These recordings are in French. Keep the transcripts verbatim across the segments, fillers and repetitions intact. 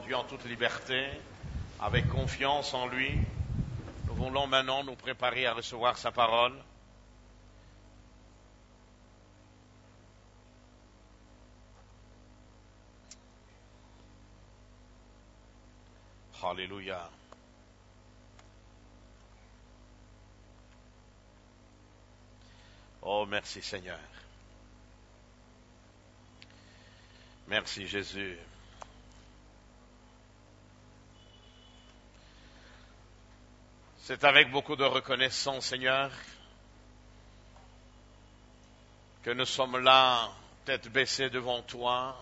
Dieu en toute liberté, avec confiance en lui. Nous voulons maintenant nous préparer à recevoir sa parole. Alléluia. Oh, merci Seigneur. Merci Jésus. C'est avec beaucoup de reconnaissance, Seigneur, que nous sommes là, tête baissée devant toi.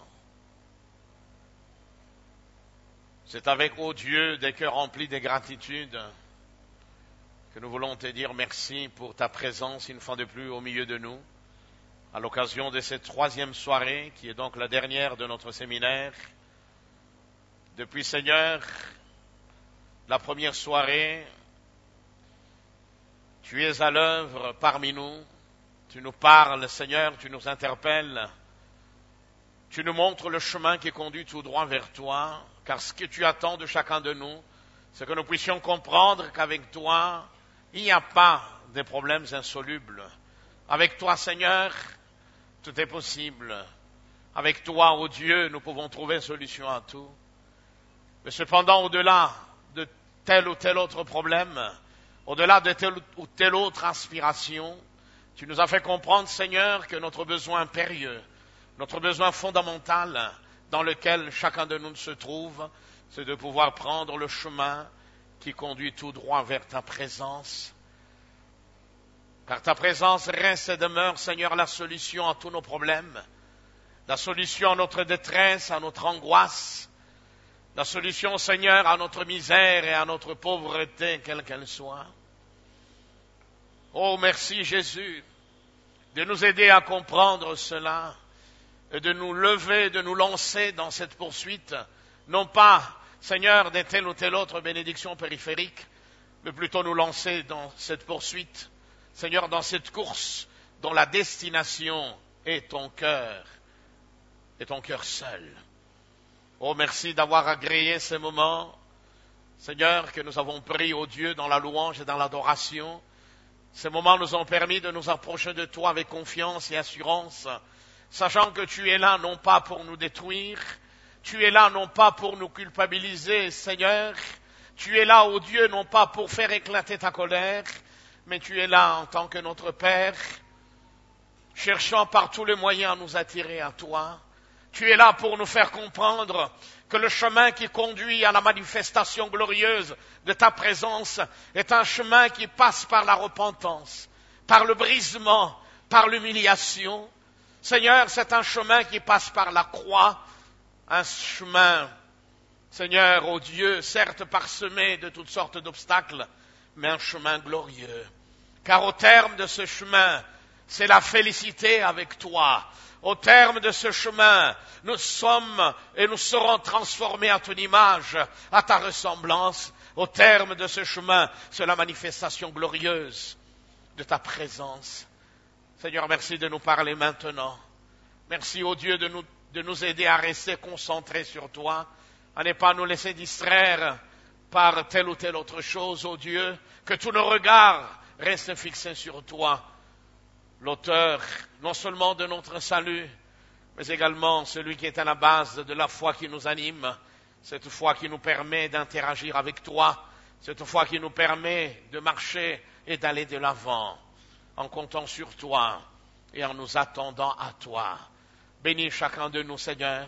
C'est avec, ô Dieu, des cœurs remplis de gratitude que nous voulons te dire merci pour ta présence une fois de plus au milieu de nous, à l'occasion de cette troisième soirée, qui est donc la dernière de notre séminaire. Depuis, Seigneur, la première soirée, tu es à l'œuvre parmi nous, tu nous parles, Seigneur, tu nous interpelles, tu nous montres le chemin qui conduit tout droit vers toi, car ce que tu attends de chacun de nous, c'est que nous puissions comprendre qu'avec toi, il n'y a pas de problèmes insolubles. Avec toi, Seigneur, tout est possible. Avec toi, ô Dieu, nous pouvons trouver solution à tout. Mais cependant, au-delà de tel ou tel autre problème, au-delà de telle ou telle autre aspiration, tu nous as fait comprendre, Seigneur, que notre besoin impérieux, notre besoin fondamental dans lequel chacun de nous se trouve, c'est de pouvoir prendre le chemin qui conduit tout droit vers ta présence. Car ta présence reste et demeure, Seigneur, la solution à tous nos problèmes, la solution à notre détresse, à notre angoisse, la solution, Seigneur, à notre misère et à notre pauvreté, quelle qu'elle soit. Oh, merci Jésus, de nous aider à comprendre cela et de nous lever, de nous lancer dans cette poursuite, non pas, Seigneur, de telle ou telle autre bénédiction périphérique, mais plutôt nous lancer dans cette poursuite, Seigneur, dans cette course dont la destination est ton cœur, et ton cœur seul. Oh, merci d'avoir agréé ces moments, Seigneur, que nous avons pris, ô Dieu, dans la louange et dans l'adoration. Ces moments nous ont permis de nous approcher de toi avec confiance et assurance, sachant que tu es là non pas pour nous détruire, tu es là non pas pour nous culpabiliser, Seigneur, tu es là, ô Dieu, non pas pour faire éclater ta colère, mais tu es là en tant que notre Père, cherchant par tous les moyens à nous attirer à toi. Tu es là pour nous faire comprendre que le chemin qui conduit à la manifestation glorieuse de ta présence est un chemin qui passe par la repentance, par le brisement, par l'humiliation. Seigneur, c'est un chemin qui passe par la croix, un chemin, Seigneur, ô Dieu, certes parsemé de toutes sortes d'obstacles, mais un chemin glorieux. Car au terme de ce chemin, c'est la félicité avec toi. Au terme de ce chemin, nous sommes et nous serons transformés à ton image, à ta ressemblance. Au terme de ce chemin, c'est la manifestation glorieuse de ta présence. Seigneur, merci de nous parler maintenant. Merci, ô Dieu, de nous, de nous aider à rester concentrés sur toi, à ne pas nous laisser distraire par telle ou telle autre chose, ô Dieu, que tous nos regards restent fixés sur toi, l'auteur non seulement de notre salut, mais également celui qui est à la base de la foi qui nous anime, cette foi qui nous permet d'interagir avec toi, cette foi qui nous permet de marcher et d'aller de l'avant, en comptant sur toi et en nous attendant à toi. Bénis chacun de nous, Seigneur,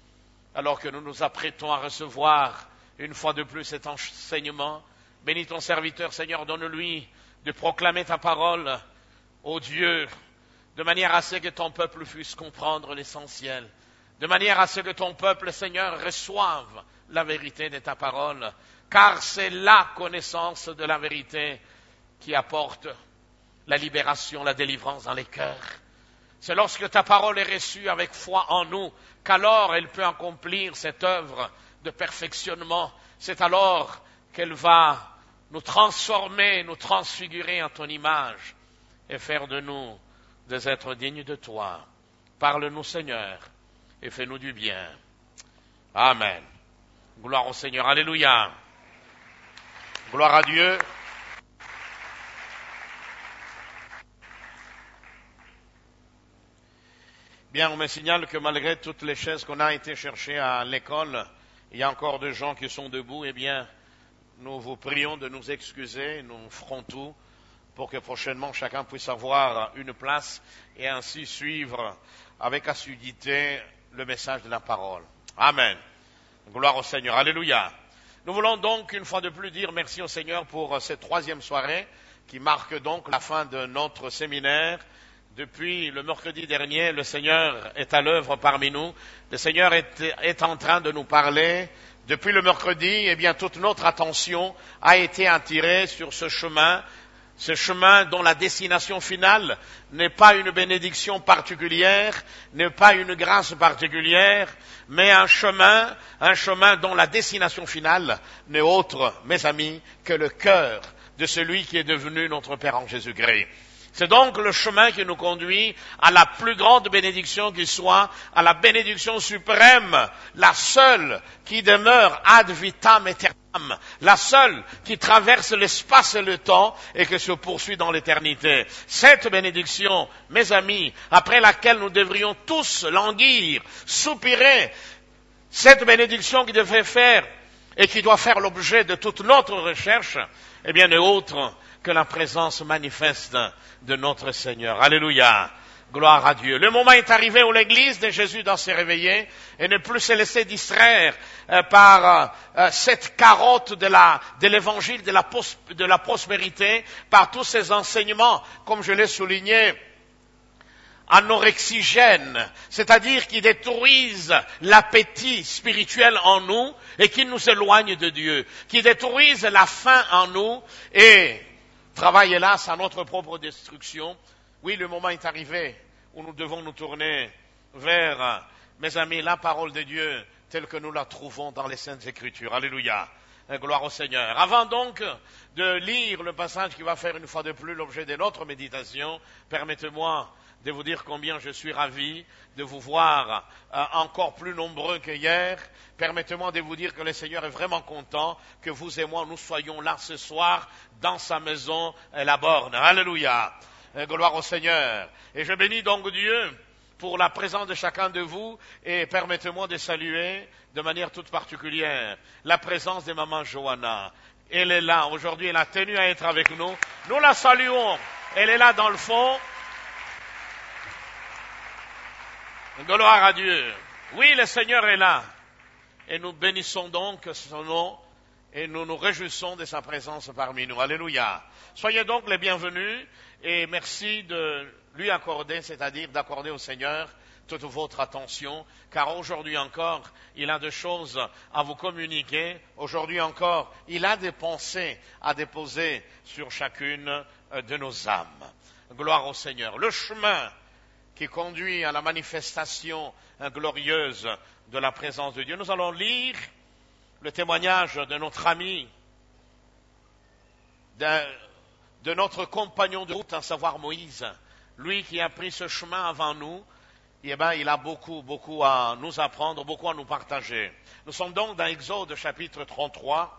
alors que nous nous apprêtons à recevoir une fois de plus cet enseignement. Bénis ton serviteur, Seigneur, donne-lui de proclamer ta parole, ô Dieu, de manière à ce que ton peuple puisse comprendre l'essentiel, de manière à ce que ton peuple, Seigneur, reçoive la vérité de ta parole, car c'est la connaissance de la vérité qui apporte la libération, la délivrance dans les cœurs. C'est lorsque ta parole est reçue avec foi en nous qu'alors elle peut accomplir cette œuvre de perfectionnement. C'est alors qu'elle va nous transformer, nous transfigurer en ton image et faire de nous des êtres dignes de toi. Parle-nous, Seigneur, et fais-nous du bien. Amen. Gloire au Seigneur. Alléluia. Gloire à Dieu. Bien, on me signale que malgré toutes les chaises qu'on a été chercher à l'école, il y a encore des gens qui sont debout. Eh bien, nous vous prions de nous excuser. Nous ferons tout pour que prochainement chacun puisse avoir une place et ainsi suivre avec assiduité le message de la parole. Amen. Gloire au Seigneur. Alléluia. Nous voulons donc une fois de plus dire merci au Seigneur pour cette troisième soirée qui marque donc la fin de notre séminaire. Depuis le mercredi dernier, le Seigneur est à l'œuvre parmi nous. Le Seigneur est, est en train de nous parler. Depuis le mercredi, eh bien, toute notre attention a été attirée sur ce chemin, ce chemin dont la destination finale n'est pas une bénédiction particulière, n'est pas une grâce particulière, mais un chemin, un chemin dont la destination finale n'est autre, mes amis, que le cœur de celui qui est devenu notre Père en Jésus-Christ. C'est donc le chemin qui nous conduit à la plus grande bénédiction qui soit, à la bénédiction suprême, la seule qui demeure ad vitam aeternam, la seule qui traverse l'espace et le temps et qui se poursuit dans l'éternité. Cette bénédiction, mes amis, après laquelle nous devrions tous languir, soupirer, cette bénédiction qui devait faire et qui doit faire l'objet de toute notre recherche, eh bien, n'est autre que la présence manifeste de notre Seigneur. Alléluia. Gloire à Dieu. Le moment est arrivé où l'Église de Jésus doit se réveiller et ne plus se laisser distraire euh, par euh, cette carotte de la de l'évangile de la, pos, de la prospérité, par tous ces enseignements, comme je l'ai souligné, anorexigènes, c'est-à-dire qui détruisent l'appétit spirituel en nous et qui nous éloignent de Dieu, qui détruisent la faim en nous et travaillent hélas à notre propre destruction. Oui, le moment est arrivé où nous devons nous tourner vers, mes amis, la parole de Dieu telle que nous la trouvons dans les Saintes Écritures. Alléluia. Gloire au Seigneur. Avant donc de lire le passage qui va faire une fois de plus l'objet de notre méditation, permettez-moi de vous dire combien je suis ravi de vous voir euh, encore plus nombreux que hier. Permettez-moi de vous dire que le Seigneur est vraiment content que vous et moi, nous soyons là ce soir dans sa maison, la borne. Alléluia. Euh, gloire au Seigneur. Et je bénis donc Dieu pour la présence de chacun de vous et permettez-moi de saluer de manière toute particulière la présence de maman Johanna. Elle est là. Aujourd'hui, elle a tenu à être avec nous. Nous la saluons. Elle est là dans le fond. Gloire à Dieu. Oui, le Seigneur est là. Et nous bénissons donc son nom et nous nous réjouissons de sa présence parmi nous. Alléluia. Soyez donc les bienvenus et merci de lui accorder, c'est-à-dire d'accorder au Seigneur toute votre attention, car aujourd'hui encore, il a des choses à vous communiquer. Aujourd'hui encore, il a des pensées à déposer sur chacune de nos âmes. Gloire au Seigneur. Le chemin qui conduit à la manifestation glorieuse de la présence de Dieu. Nous allons lire le témoignage de notre ami, de, de notre compagnon de route, à savoir Moïse. Lui qui a pris ce chemin avant nous, eh bien, il a beaucoup, beaucoup à nous apprendre, beaucoup à nous partager. Nous sommes donc dans Exode chapitre trente-trois.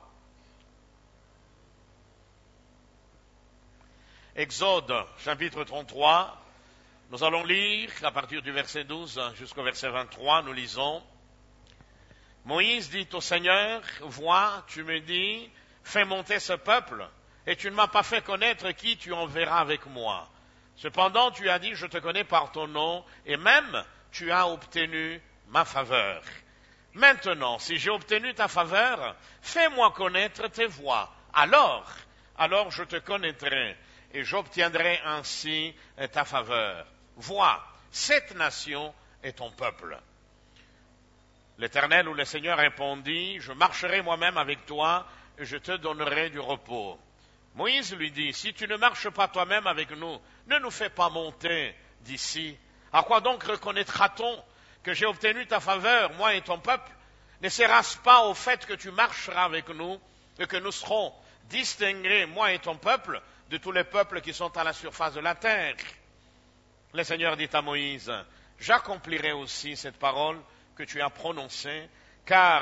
Exode chapitre trente-trois. Nous allons lire à partir du verset douze jusqu'au verset vingt-trois, nous lisons. Moïse dit au Seigneur, vois, tu me dis, fais monter ce peuple, et tu ne m'as pas fait connaître qui tu enverras avec moi. Cependant, tu as dit, je te connais par ton nom, et même tu as obtenu ma faveur. Maintenant, si j'ai obtenu ta faveur, fais-moi connaître tes voies. Alors, alors je te connaîtrai, et j'obtiendrai ainsi ta faveur. Vois, cette nation est ton peuple. L'Éternel ou le Seigneur répondit, je marcherai moi-même avec toi et je te donnerai du repos. Moïse lui dit, si tu ne marches pas toi-même avec nous, ne nous fais pas monter d'ici. À quoi donc reconnaîtra-t-on que j'ai obtenu ta faveur, moi et ton peuple? Ne sera-ce pas au fait que tu marcheras avec nous et que nous serons distingués, moi et ton peuple, de tous les peuples qui sont à la surface de la terre? Le Seigneur dit à Moïse, j'accomplirai aussi cette parole que tu as prononcée, car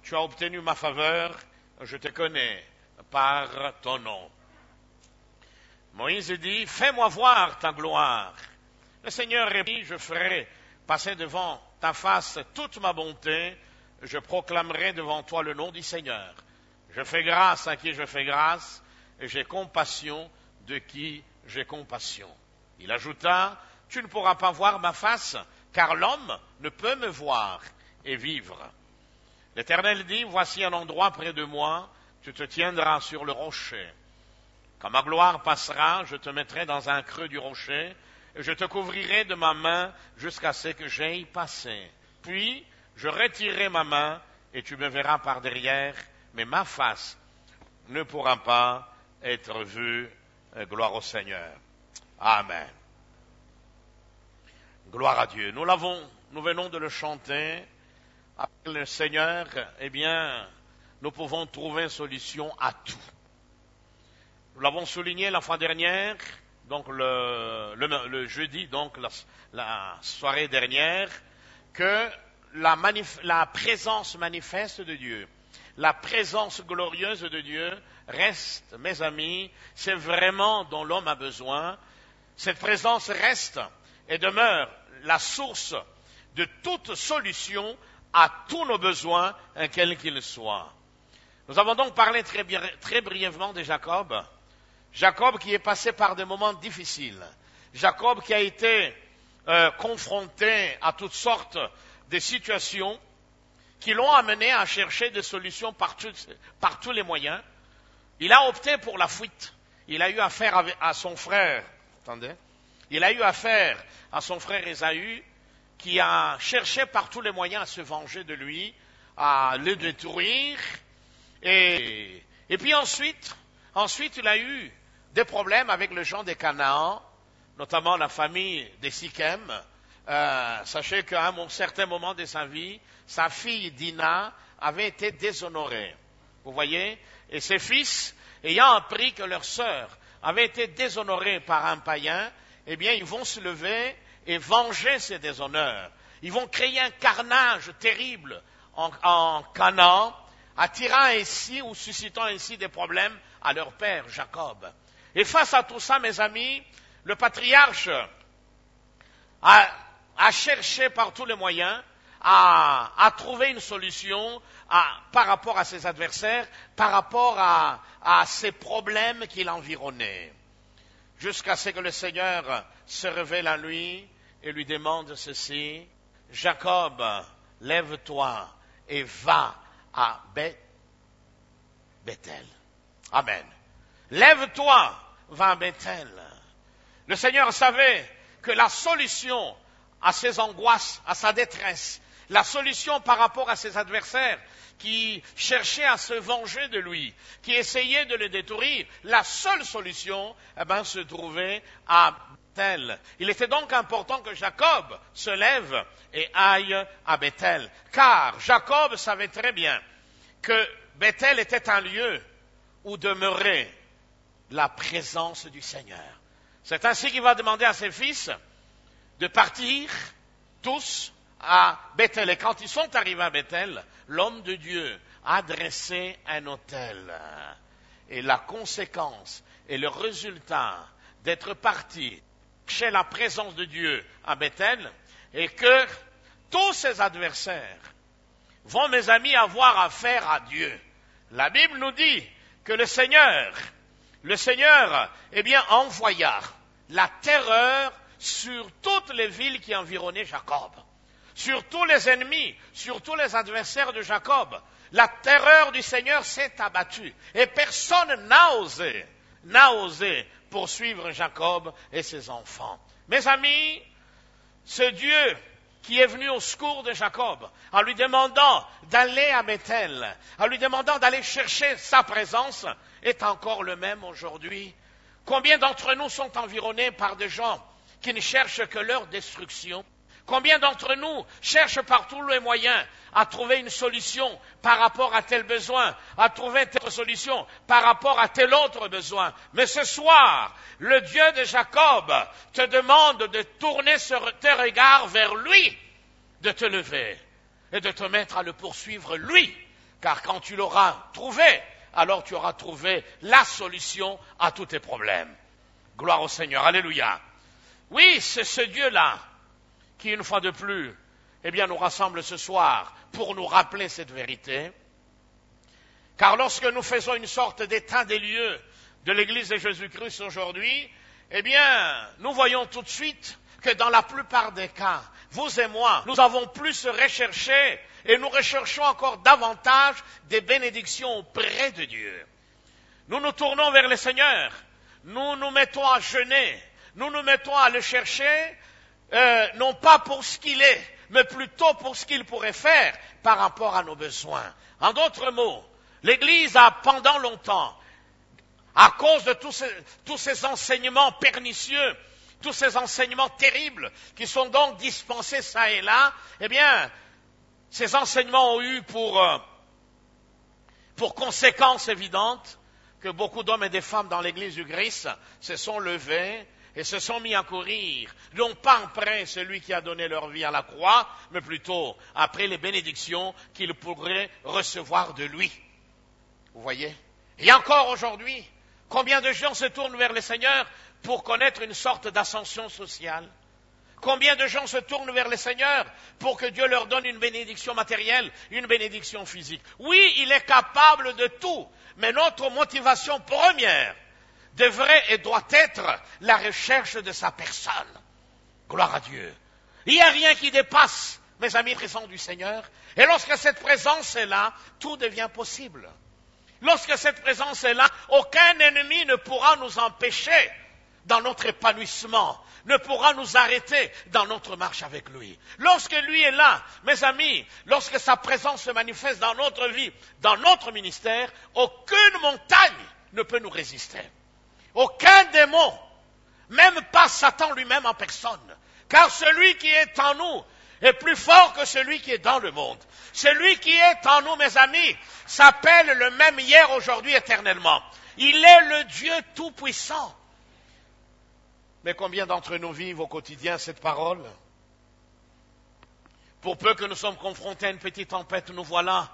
tu as obtenu ma faveur, je te connais par ton nom. Moïse dit, fais-moi voir ta gloire. Le Seigneur répondit, je ferai passer devant ta face toute ma bonté, je proclamerai devant toi le nom du Seigneur. Je fais grâce à qui je fais grâce, et j'ai compassion de qui j'ai compassion. Il ajouta, tu ne pourras pas voir ma face, car l'homme ne peut me voir et vivre. L'Éternel dit, voici un endroit près de moi, tu te tiendras sur le rocher. Quand ma gloire passera, je te mettrai dans un creux du rocher, et je te couvrirai de ma main jusqu'à ce que j'aille passer. Puis, je retirerai ma main, et tu me verras par derrière, mais ma face ne pourra pas être vue. Gloire au Seigneur. Amen. Gloire à Dieu. Nous l'avons, nous venons de le chanter. Avec le Seigneur, eh bien, nous pouvons trouver solution à tout. Nous l'avons souligné la fois dernière, donc le, le, le jeudi, donc la, la soirée dernière, que la, manif, la présence manifeste de Dieu, la présence glorieuse de Dieu reste, mes amis, c'est vraiment dont l'homme a besoin. Cette présence reste et demeure la source de toute solution à tous nos besoins, quels qu'ils soient. Nous avons donc parlé très, très brièvement de Jacob. Jacob qui est passé par des moments difficiles. Jacob qui a été euh, confronté à toutes sortes de situations qui l'ont amené à chercher des solutions par, tout, par tous les moyens. Il a opté pour la fuite. Il a eu affaire à, à son frère. Attendez. Il a eu affaire à son frère Ésaü, qui a cherché par tous les moyens à se venger de lui, à le détruire. Et, et puis ensuite, ensuite, il a eu des problèmes avec les gens de Canaan, notamment la famille des Sichem. Euh, sachez qu'à un certain moment de sa vie, sa fille Dina avait été déshonorée. Vous voyez? Et ses fils, ayant appris que leur sœur avait été déshonorée par un païen, eh bien, ils vont se lever et venger ces déshonneurs. Ils vont créer un carnage terrible en, en Canaan, attirant ainsi ou suscitant ainsi des problèmes à leur père, Jacob. Et face à tout ça, mes amis, le patriarche a, a cherché par tous les moyens à, à trouver une solution à, par rapport à ses adversaires, par rapport à, à ces problèmes qui l'environnaient. Jusqu'à ce que le Seigneur se révèle à lui et lui demande ceci, Jacob, lève-toi et va à Bethel. Amen. Lève-toi, va à Bethel. Le Seigneur savait que la solution à ses angoisses, à sa détresse, la solution par rapport à ses adversaires qui cherchaient à se venger de lui, qui essayaient de le détruire, la seule solution, eh ben, se trouvait à Bethel. Il était donc important que Jacob se lève et aille à Bethel, car Jacob savait très bien que Bethel était un lieu où demeurait la présence du Seigneur. C'est ainsi qu'il va demander à ses fils de partir tous à Bethel. Et quand ils sont arrivés à Bethel, l'homme de Dieu a dressé un autel. Et la conséquence et le résultat d'être parti chez la présence de Dieu à Bethel est que tous ses adversaires vont, mes amis, avoir affaire à Dieu. La Bible nous dit que le Seigneur, le Seigneur, eh bien, envoya la terreur sur toutes les villes qui environnaient Jacob, sur tous les ennemis, sur tous les adversaires de Jacob. La terreur du Seigneur s'est abattue et personne n'a osé, n'a osé poursuivre Jacob et ses enfants. Mes amis, ce Dieu qui est venu au secours de Jacob, en lui demandant d'aller à Bethel, en lui demandant d'aller chercher sa présence, est encore le même aujourd'hui. Combien d'entre nous sont environnés par des gens qui ne cherchent que leur destruction? Combien d'entre nous cherchent par tous les moyens à trouver une solution par rapport à tel besoin, à trouver telle solution par rapport à tel autre besoin? Mais ce soir, le Dieu de Jacob te demande de tourner tes regards vers lui, de te lever et de te mettre à le poursuivre lui, Car quand tu l'auras trouvé, alors tu auras trouvé la solution à tous tes problèmes. Gloire au Seigneur, alléluia. Oui, c'est ce Dieu-là qui, une fois de plus, eh bien, nous rassemble ce soir pour nous rappeler cette vérité. Car lorsque nous faisons une sorte d'état des lieux de l'Église de Jésus-Christ aujourd'hui, eh bien, nous voyons tout de suite que dans la plupart des cas, vous et moi, nous avons plus recherché et nous recherchons encore davantage des bénédictions auprès de Dieu. Nous nous tournons vers le Seigneur, nous nous mettons à jeûner, nous nous mettons à le chercher, euh, non pas pour ce qu'il est, mais plutôt pour ce qu'il pourrait faire par rapport à nos besoins. En d'autres mots, l'Église a pendant longtemps, à cause de tous ces, tous ces enseignements pernicieux, tous ces enseignements terribles qui sont donc dispensés ça et là, eh bien, ces enseignements ont eu pour, euh, pour conséquence évidente que beaucoup d'hommes et de femmes dans l'Église du Christ se sont levés et se sont mis à courir, non pas après celui qui a donné leur vie à la croix, mais plutôt après les bénédictions qu'ils pourraient recevoir de lui. Vous voyez? Et encore aujourd'hui, combien de gens se tournent vers le Seigneur pour connaître une sorte d'ascension sociale? Combien de gens se tournent vers le Seigneur pour que Dieu leur donne une bénédiction matérielle, une bénédiction physique? Oui, il est capable de tout, mais notre motivation première devrait et doit être la recherche de sa personne. Gloire à Dieu. Il n'y a rien qui dépasse, mes amis, présents du Seigneur. Et lorsque cette présence est là, tout devient possible. Lorsque cette présence est là, aucun ennemi ne pourra nous empêcher dans notre épanouissement, ne pourra nous arrêter dans notre marche avec lui. Lorsque lui est là, mes amis, lorsque sa présence se manifeste dans notre vie, dans notre ministère, aucune montagne ne peut nous résister. Aucun démon, même pas Satan lui-même en personne. Car celui qui est en nous est plus fort que celui qui est dans le monde. Celui qui est en nous, mes amis, s'appelle le même hier, aujourd'hui, éternellement. Il est le Dieu tout-puissant. Mais combien d'entre nous vivent au quotidien cette parole? Pour peu que nous sommes confrontés à une petite tempête, nous voilà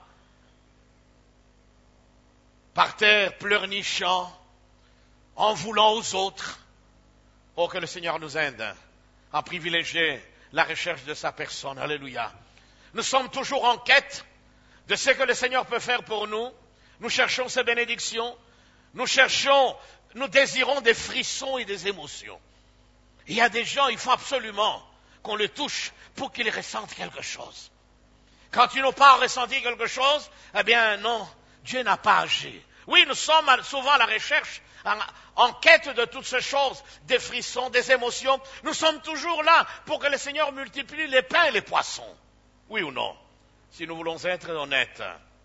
par terre, pleurnichant, en voulant aux autres. Oh, que le Seigneur nous aide à privilégier la recherche de sa personne. Alléluia. Nous sommes toujours en quête de ce que le Seigneur peut faire pour nous. Nous cherchons ses bénédictions. Nous cherchons, nous désirons des frissons et des émotions. Il y a des gens, il faut absolument qu'on les touche pour qu'ils ressentent quelque chose. Quand ils n'ont pas ressenti quelque chose, eh bien non, Dieu n'a pas agi. Oui, nous sommes souvent à la recherche, en, en quête de toutes ces choses, des frissons, des émotions. Nous sommes toujours là pour que le Seigneur multiplie les pains et les poissons. Oui ou non? Si nous voulons être honnêtes.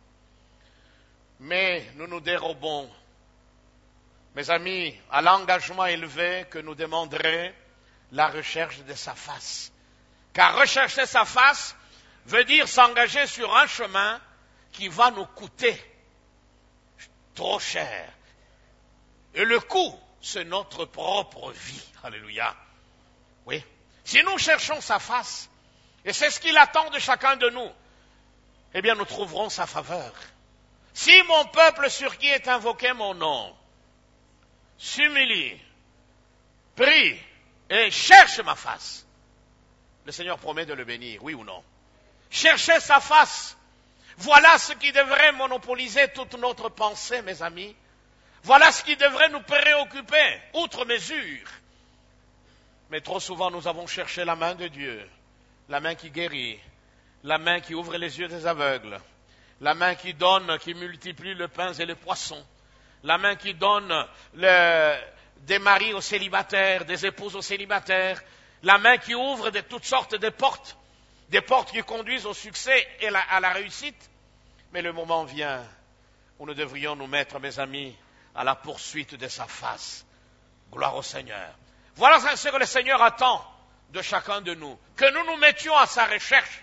Mais nous nous dérobons, mes amis, à l'engagement élevé que nous demanderait la recherche de sa face. Car rechercher sa face veut dire s'engager sur un chemin qui va nous coûter trop cher. Et le coût, c'est notre propre vie. Alléluia. Oui. Si nous cherchons sa face, et c'est ce qu'il attend de chacun de nous, eh bien nous trouverons sa faveur. Si mon peuple sur qui est invoqué mon nom s'humilie, prie et cherche ma face, le Seigneur promet de le bénir, oui ou non? Chercher sa face, voilà ce qui devrait monopoliser toute notre pensée, mes amis. Voilà ce qui devrait nous préoccuper, outre mesure. Mais trop souvent, nous avons cherché la main de Dieu, la main qui guérit, la main qui ouvre les yeux des aveugles, la main qui donne, qui multiplie le pain et les poissons, la main qui donne le, des maris aux célibataires, des épouses aux célibataires, la main qui ouvre de toutes sortes de portes, des portes qui conduisent au succès et la, à la réussite. Mais le moment vient où nous devrions nous mettre, mes amis, à la poursuite de sa face. Gloire au Seigneur. Voilà ce que le Seigneur attend de chacun de nous, que nous nous mettions à sa recherche.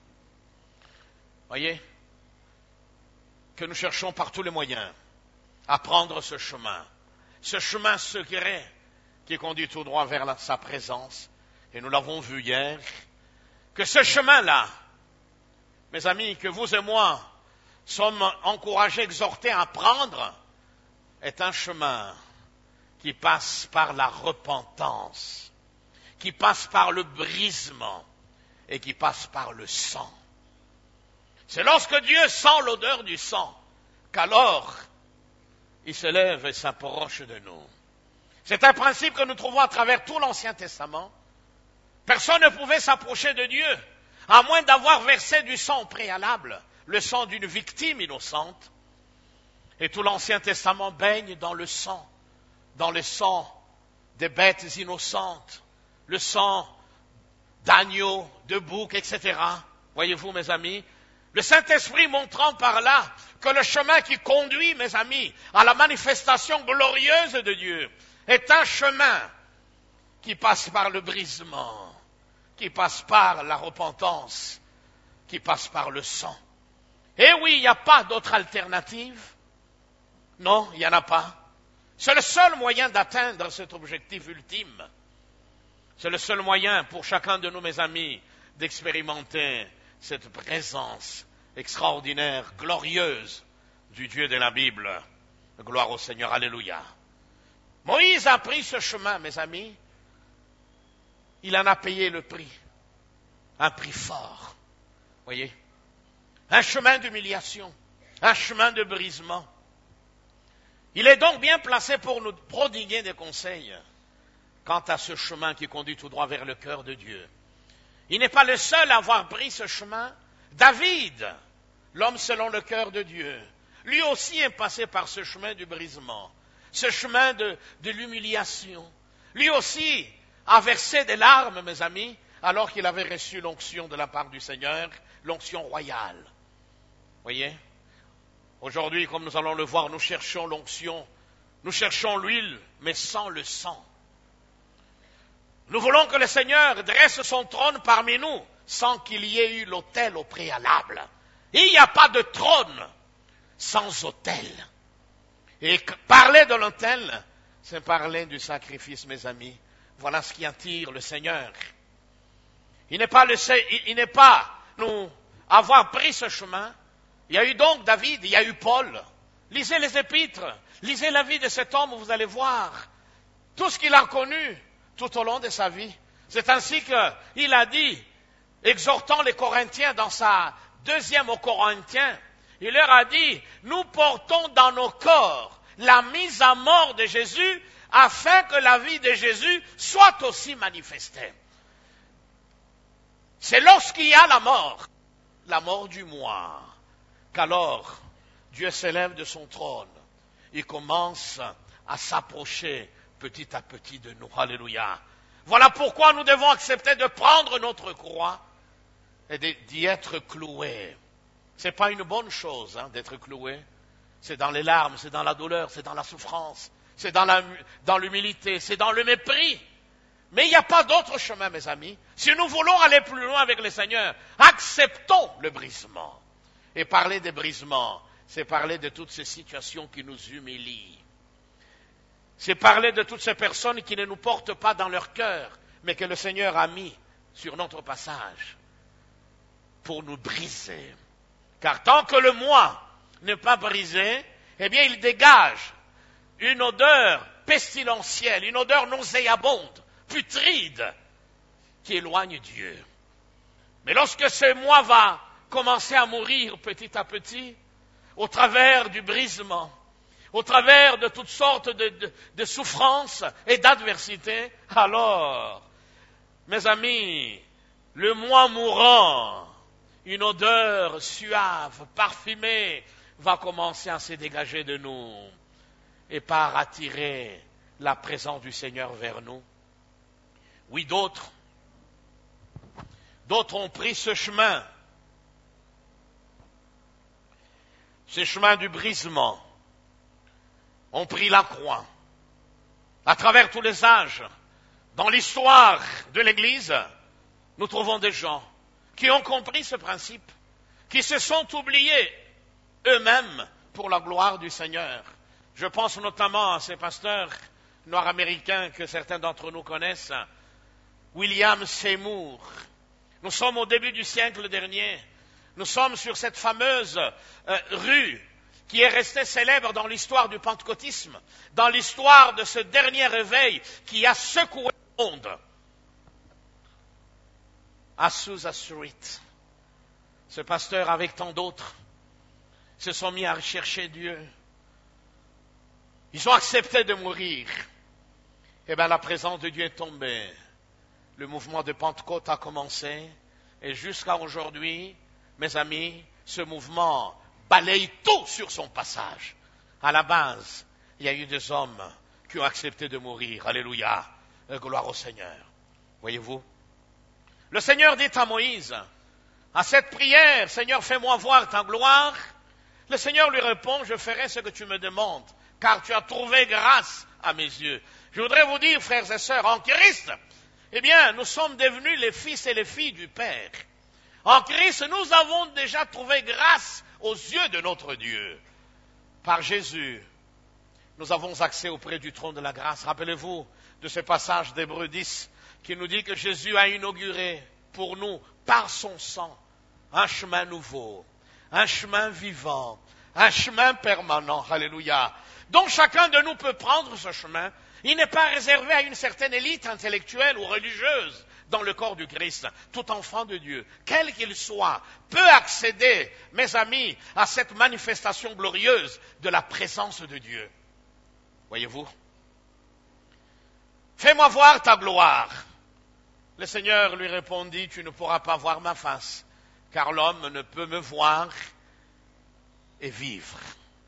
Voyez, que nous cherchons par tous les moyens à prendre ce chemin, ce chemin secret qui conduit tout droit vers la, sa présence. Et nous l'avons vu hier, que ce chemin-là, mes amis, que vous et moi sommes encouragés, exhortés à prendre, est un chemin qui passe par la repentance, qui passe par le brisement et qui passe par le sang. C'est lorsque Dieu sent l'odeur du sang qu'alors il se lève et s'approche de nous. C'est un principe que nous trouvons à travers tout l'Ancien Testament. Personne ne pouvait s'approcher de Dieu, à moins d'avoir versé du sang au préalable, le sang d'une victime innocente. Et tout l'Ancien Testament baigne dans le sang, dans le sang des bêtes innocentes, le sang d'agneaux, de boucs, et cetera. Voyez-vous, mes amis, le Saint-Esprit montrant par là que le chemin qui conduit, mes amis, à la manifestation glorieuse de Dieu est un chemin qui passe par le brisement, qui passe par la repentance, qui passe par le sang. Et oui, il n'y a pas d'autre alternative. Non, il n'y en a pas. C'est le seul moyen d'atteindre cet objectif ultime. C'est le seul moyen pour chacun de nous, mes amis, d'expérimenter cette présence extraordinaire, glorieuse du Dieu de la Bible. Gloire au Seigneur, alléluia. Moïse a pris ce chemin, mes amis. Il en a payé le prix. Un prix fort. Voyez? Un chemin d'humiliation. Un chemin de brisement. Il est donc bien placé pour nous prodiguer des conseils quant à ce chemin qui conduit tout droit vers le cœur de Dieu. Il n'est pas le seul à avoir pris ce chemin. David, l'homme selon le cœur de Dieu, lui aussi est passé par ce chemin du brisement, ce chemin de, de l'humiliation. Lui aussi a versé des larmes, mes amis, alors qu'il avait reçu l'onction de la part du Seigneur, l'onction royale. Voyez? Aujourd'hui, comme nous allons le voir, nous cherchons l'onction, nous cherchons l'huile, mais sans le sang. Nous voulons que le Seigneur dresse son trône parmi nous, sans qu'il y ait eu l'autel au préalable. Il n'y a pas de trône sans autel. Et parler de l'autel, c'est parler du sacrifice, mes amis. Voilà ce qui attire le Seigneur. Il n'est pas, le, il n'est pas nous avoir pris ce chemin. Il y a eu donc David, il y a eu Paul. Lisez les épîtres, lisez la vie de cet homme, vous allez voir tout ce qu'il a connu tout au long de sa vie. C'est ainsi qu'il a dit, exhortant les Corinthiens dans sa deuxième aux Corinthiens, il leur a dit, nous portons dans nos corps la mise à mort de Jésus afin que la vie de Jésus soit aussi manifestée. C'est lorsqu'il y a la mort, la mort du moi, qu'alors Dieu s'élève de son trône. Il commence à s'approcher petit à petit de nous. Alléluia. Voilà pourquoi nous devons accepter de prendre notre croix et d'y être cloués. Ce n'est pas une bonne chose hein, d'être cloué. C'est dans les larmes, c'est dans la douleur, c'est dans la souffrance, c'est dans, la, dans l'humilité, c'est dans le mépris. Mais il n'y a pas d'autre chemin, mes amis. Si nous voulons aller plus loin avec le Seigneur, acceptons le brisement. Et parler des brisements, c'est parler de toutes ces situations qui nous humilient. C'est parler de toutes ces personnes qui ne nous portent pas dans leur cœur, mais que le Seigneur a mis sur notre passage pour nous briser. Car tant que le moi n'est pas brisé, eh bien il dégage une odeur pestilentielle, une odeur nauséabonde, putride, qui éloigne Dieu. Mais lorsque ce moi va commencer à mourir petit à petit, au travers du brisement, au travers de toutes sortes de, de, de souffrances et d'adversités, alors, mes amis, le moi mourant, une odeur suave, parfumée, va commencer à se dégager de nous et par attirer la présence du Seigneur vers nous. Oui, d'autres, d'autres ont pris ce chemin, ce chemin du brisement, ont pris la croix. À travers tous les âges, dans l'histoire de l'Église, nous trouvons des gens qui ont compris ce principe, qui se sont oubliés eux-mêmes pour la gloire du Seigneur. Je pense notamment à ces pasteurs nord-américains que certains d'entre nous connaissent, William Seymour. Nous sommes au début du siècle dernier. Nous sommes sur cette fameuse euh, rue qui est restée célèbre dans l'histoire du pentecôtisme, dans l'histoire de ce dernier réveil qui a secoué le monde. Azusa Street. Ce pasteur, avec tant d'autres, se sont mis à rechercher Dieu. Ils ont accepté de mourir. Et bien la présence de Dieu est tombée. Le mouvement de Pentecôte a commencé. Et jusqu'à aujourd'hui, mes amis, ce mouvement balaye tout sur son passage. À la base, il y a eu des hommes qui ont accepté de mourir. Alléluia. Gloire au Seigneur. Voyez-vous? Le Seigneur dit à Moïse, à cette prière, Seigneur, fais-moi voir ta gloire. Le Seigneur lui répond, je ferai ce que tu me demandes, car tu as trouvé grâce à mes yeux. Je voudrais vous dire, frères et sœurs, en Christ, eh bien, nous sommes devenus les fils et les filles du Père. En Christ, nous avons déjà trouvé grâce aux yeux de notre Dieu. Par Jésus, nous avons accès auprès du trône de la grâce. Rappelez-vous de ce passage d'Hébreux dix qui nous dit que Jésus a inauguré pour nous, par son sang, un chemin nouveau, un chemin vivant, un chemin permanent. Alléluia. Donc chacun de nous peut prendre ce chemin. Il n'est pas réservé à une certaine élite intellectuelle ou religieuse dans le corps du Christ. Tout enfant de Dieu, quel qu'il soit, peut accéder, mes amis, à cette manifestation glorieuse de la présence de Dieu. Voyez-vous? Fais-moi voir ta gloire. Le Seigneur lui répondit, tu ne pourras pas voir ma face, car l'homme ne peut me voir et vivre.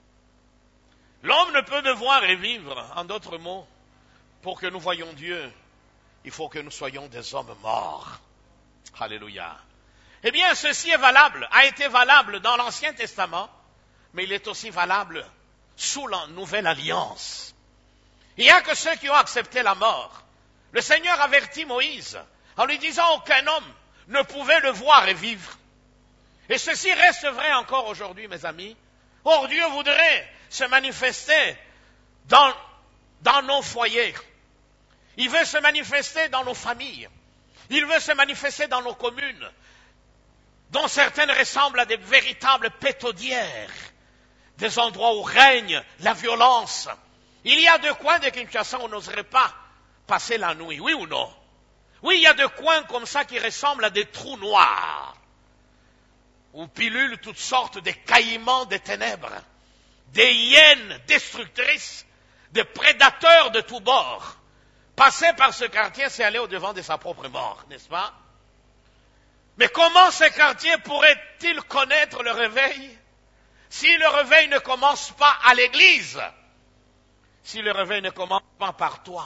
L'homme ne peut me voir et vivre. En d'autres mots, pour que nous voyions Dieu, il faut que nous soyons des hommes morts. Alléluia. Eh bien, ceci est valable, a été valable dans l'Ancien Testament, mais il est aussi valable sous la Nouvelle Alliance. Il n'y a que ceux qui ont accepté la mort. Le Seigneur avertit Moïse en lui disant aucun homme ne pouvait le voir et vivre. Et ceci reste vrai encore aujourd'hui, mes amis. Or, Dieu voudrait se manifester dans, dans nos foyers. Il veut se manifester dans nos familles. Il veut se manifester dans nos communes, dont certaines ressemblent à des véritables pétaudières, des endroits où règne la violence. Il y a deux coins de Kinshasa où on n'oserait pas passer la nuit, oui ou non? Oui, il y a deux coins comme ça qui ressemblent à des trous noirs, où pilulent toutes sortes de caïmans des ténèbres, des hyènes destructrices, des prédateurs de tous bords. Passer par ce quartier, c'est aller au-devant de sa propre mort, n'est-ce pas? Mais comment ce quartier pourrait-il connaître le réveil si le réveil ne commence pas à l'église? Si le réveil ne commence pas par toi?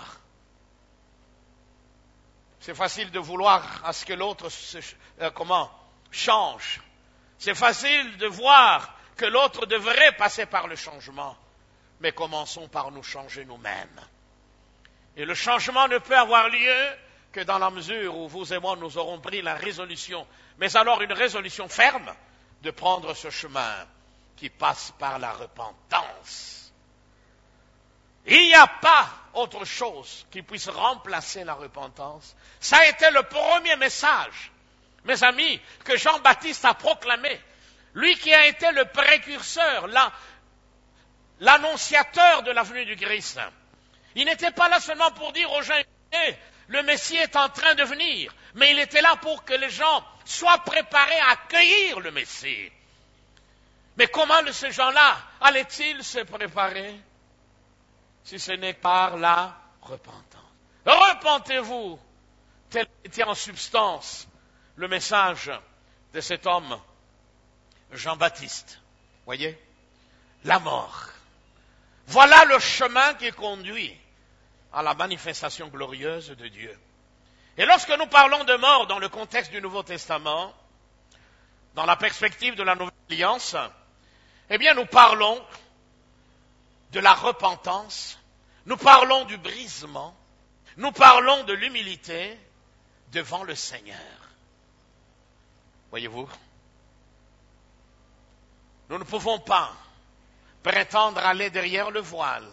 C'est facile de vouloir à ce que l'autre se, euh, comment, change. C'est facile de voir que l'autre devrait passer par le changement. Mais commençons par nous changer nous-mêmes. Et le changement ne peut avoir lieu que dans la mesure où vous et moi nous aurons pris la résolution, mais alors une résolution ferme, de prendre ce chemin qui passe par la repentance. Il n'y a pas autre chose qui puisse remplacer la repentance. Ça a été le premier message, mes amis, que Jean-Baptiste a proclamé. Lui qui a été le précurseur, la, l'annonciateur de la venue du Christ. Il n'était pas là seulement pour dire aux gens, eh, le Messie est en train de venir, mais il était là pour que les gens soient préparés à accueillir le Messie. Mais comment ces gens-là allaient-ils se préparer si ce n'est par la repentance? Repentez-vous, tel était en substance le message de cet homme, Jean-Baptiste. Voyez, la mort. Voilà le chemin qui conduit à la manifestation glorieuse de Dieu. Et lorsque nous parlons de mort dans le contexte du Nouveau Testament, dans la perspective de la Nouvelle Alliance, eh bien nous parlons de la repentance, nous parlons du brisement, nous parlons de l'humilité devant le Seigneur. Voyez-vous, nous ne pouvons pas prétendre aller derrière le voile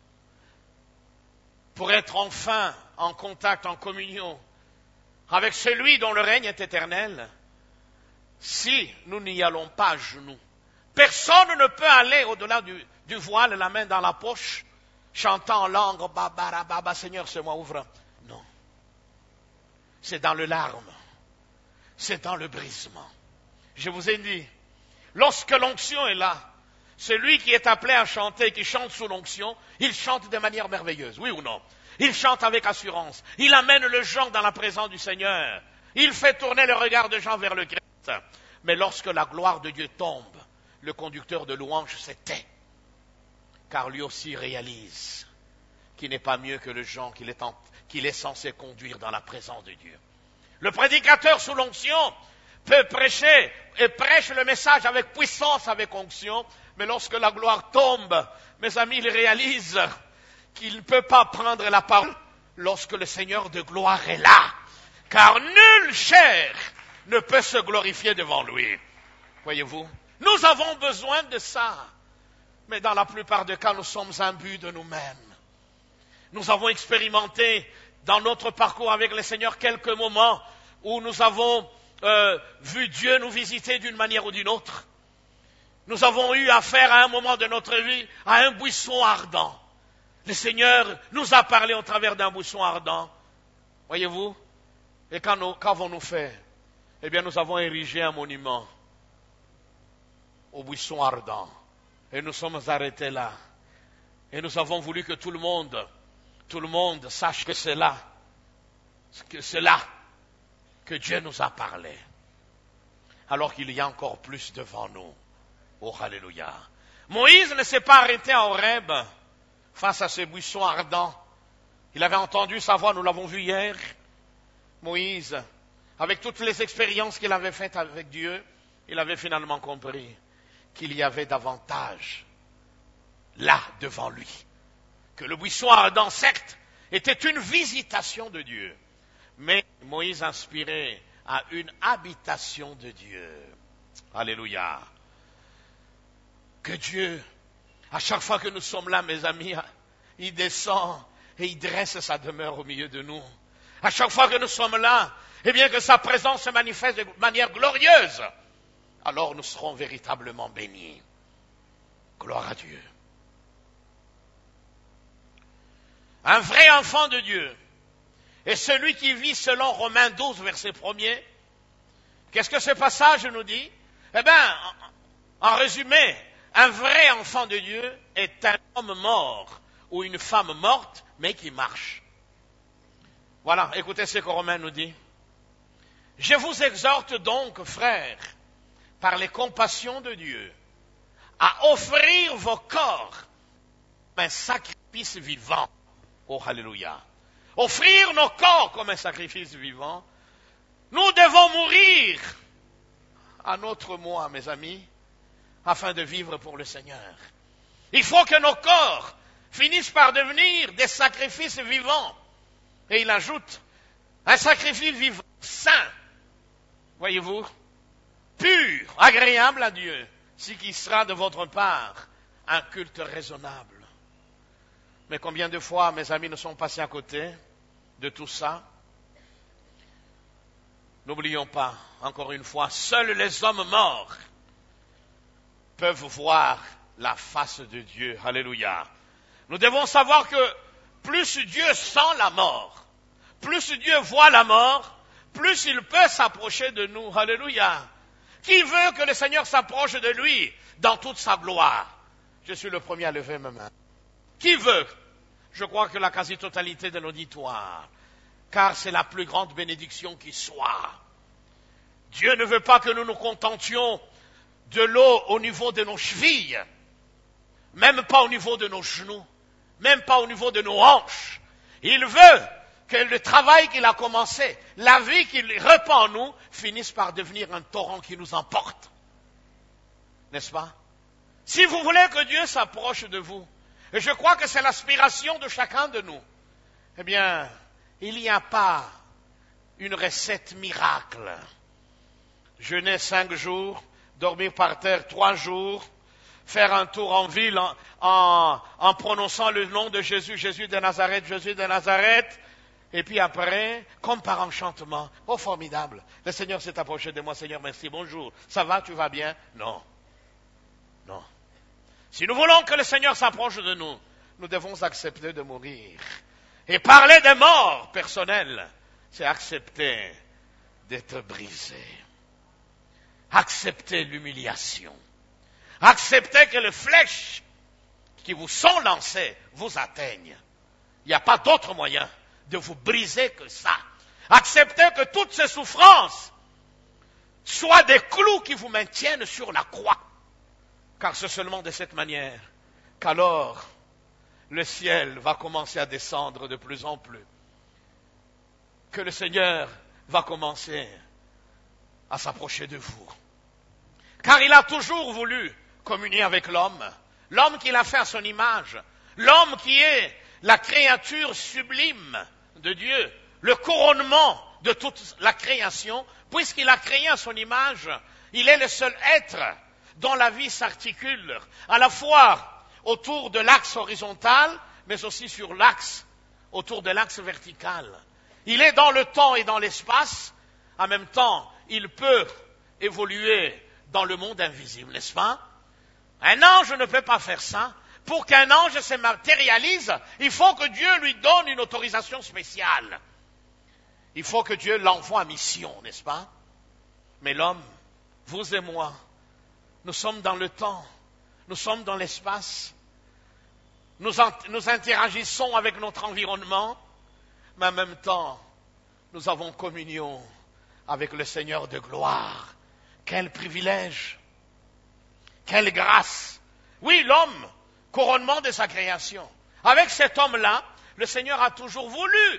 pour être enfin en contact, en communion avec celui dont le règne est éternel, si nous n'y allons pas à genoux, personne ne peut aller au-delà du, du voile, la main dans la poche, chantant en langue, baba, baba, Seigneur, c'est moi, ouvre. Non. C'est dans le larme. C'est dans le brisement. Je vous ai dit, lorsque l'onction est là, celui qui est appelé à chanter, qui chante sous l'onction, il chante de manière merveilleuse, oui ou non? Il chante avec assurance. Il amène le gens dans la présence du Seigneur. Il fait tourner le regard de gens vers le Christ. Mais lorsque la gloire de Dieu tombe, le conducteur de louange se tait. Car lui aussi réalise qu'il n'est pas mieux que le gens qu'il est, en, qu'il est censé conduire dans la présence de Dieu. Le prédicateur sous l'onction peut prêcher et prêche le message avec puissance, avec onction, mais lorsque la gloire tombe, mes amis, il réalise qu'il ne peut pas prendre la parole lorsque le Seigneur de gloire est là, car nulle chair ne peut se glorifier devant lui. Voyez-vous, nous avons besoin de ça, mais dans la plupart des cas, nous sommes imbus de nous-mêmes. Nous avons expérimenté dans notre parcours avec le Seigneur quelques moments où nous avons euh, vu Dieu nous visiter d'une manière ou d'une autre. Nous avons eu affaire à un moment de notre vie à un buisson ardent. Le Seigneur nous a parlé au travers d'un buisson ardent. Voyez-vous? Et quand nous, qu'avons-nous fait? Eh bien, nous avons érigé un monument au buisson ardent. Et nous sommes arrêtés là. Et nous avons voulu que tout le monde, tout le monde sache que c'est là, que c'est là que Dieu nous a parlé. Alors qu'il y a encore plus devant nous. Oh, alléluia. Moïse ne s'est pas arrêté à Horeb face à ce buisson ardent. Il avait entendu sa voix, nous l'avons vu hier. Moïse, avec toutes les expériences qu'il avait faites avec Dieu, il avait finalement compris qu'il y avait davantage là devant lui. Que le buisson ardent, certes, était une visitation de Dieu. Mais Moïse inspirait à une habitation de Dieu. Alléluia. Que Dieu, à chaque fois que nous sommes là, mes amis, il descend et il dresse sa demeure au milieu de nous. À chaque fois que nous sommes là, eh bien que sa présence se manifeste de manière glorieuse, alors nous serons véritablement bénis. Gloire à Dieu. Un vrai enfant de Dieu est celui qui vit selon Romains douze, verset premier. Qu'est-ce que ce passage nous dit? Eh bien, en résumé, un vrai enfant de Dieu est un homme mort ou une femme morte, mais qui marche. Voilà, écoutez ce que Romains nous dit. Je vous exhorte donc, frères, par les compassions de Dieu, à offrir vos corps comme un sacrifice vivant. Oh, alléluia. Offrir nos corps comme un sacrifice vivant. Nous devons mourir à notre moi, mes amis, afin de vivre pour le Seigneur. Il faut que nos corps finissent par devenir des sacrifices vivants. Et il ajoute, un sacrifice vivant, saint, voyez-vous, pur, agréable à Dieu, ce qui sera de votre part un culte raisonnable. Mais combien de fois, mes amis, nous sommes passés à côté de tout ça? N'oublions pas, encore une fois, seuls les hommes morts peuvent voir la face de Dieu. Alléluia. Nous devons savoir que plus Dieu sent la mort, plus Dieu voit la mort, plus il peut s'approcher de nous. Alléluia. Qui veut que le Seigneur s'approche de lui dans toute sa gloire? Je suis le premier à lever ma main. Qui veut? Je crois que la quasi-totalité de l'auditoire, car c'est la plus grande bénédiction qui soit. Dieu ne veut pas que nous nous contentions de l'eau au niveau de nos chevilles, même pas au niveau de nos genoux, même pas au niveau de nos hanches. Il veut que le travail qu'il a commencé, la vie qu'il répand en nous, finisse par devenir un torrent qui nous emporte. N'est-ce pas? Si vous voulez que Dieu s'approche de vous, et je crois que c'est l'aspiration de chacun de nous, eh bien, il n'y a pas une recette miracle. Jeûner cinq jours, dormir par terre trois jours, faire un tour en ville en, en, en prononçant le nom de Jésus, Jésus de Nazareth, Jésus de Nazareth, Et puis après, comme par enchantement, oh formidable, le Seigneur s'est approché de moi, Seigneur, merci, bonjour, ça va, tu vas bien? Non, non. Si nous voulons que le Seigneur s'approche de nous, nous devons accepter de mourir. Et parler des morts personnelles, c'est accepter d'être brisé. Accepter l'humiliation. Accepter que les flèches qui vous sont lancées vous atteignent. Il n'y a pas d'autre moyen de vous briser que ça. Acceptez que toutes ces souffrances soient des clous qui vous maintiennent sur la croix. Car c'est seulement de cette manière qu'alors le ciel va commencer à descendre de plus en plus. Que le Seigneur va commencer à s'approcher de vous. Car il a toujours voulu communier avec l'homme. L'homme qu'il a fait à son image. L'homme qui est la créature sublime de Dieu, le couronnement de toute la création, puisqu'il a créé à son image, il est le seul être dont la vie s'articule à la fois autour de l'axe horizontal, mais aussi sur l'axe, autour de l'axe vertical. Il est dans le temps et dans l'espace, en même temps, il peut évoluer dans le monde invisible, n'est-ce pas? Un ange ne peut pas faire ça. Pour qu'un ange se matérialise, il faut que Dieu lui donne une autorisation spéciale. Il faut que Dieu l'envoie en mission, n'est-ce pas? Mais l'homme, vous et moi, nous sommes dans le temps, nous sommes dans l'espace, nous, en, nous interagissons avec notre environnement, mais en même temps, nous avons communion avec le Seigneur de gloire. Quel privilège, quelle grâce. Oui, l'homme, couronnement de sa création. Avec cet homme-là, le Seigneur a toujours voulu,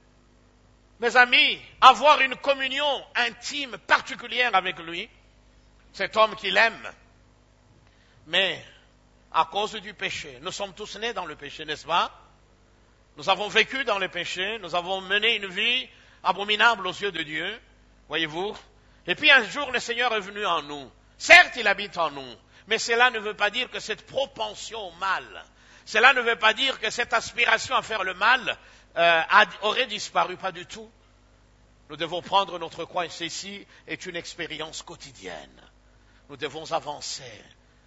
mes amis, avoir une communion intime, particulière avec lui, cet homme qu'il aime. Mais, à cause du péché, nous sommes tous nés dans le péché, n'est-ce pas? Nous avons vécu dans le péché, nous avons mené une vie abominable aux yeux de Dieu, voyez-vous. Et puis un jour, le Seigneur est venu en nous. Certes, il habite en nous. Mais cela ne veut pas dire que cette propension au mal, cela ne veut pas dire que cette aspiration à faire le mal euh, a, aurait disparu, pas du tout. Nous devons prendre notre croix, et ceci est une expérience quotidienne. Nous devons avancer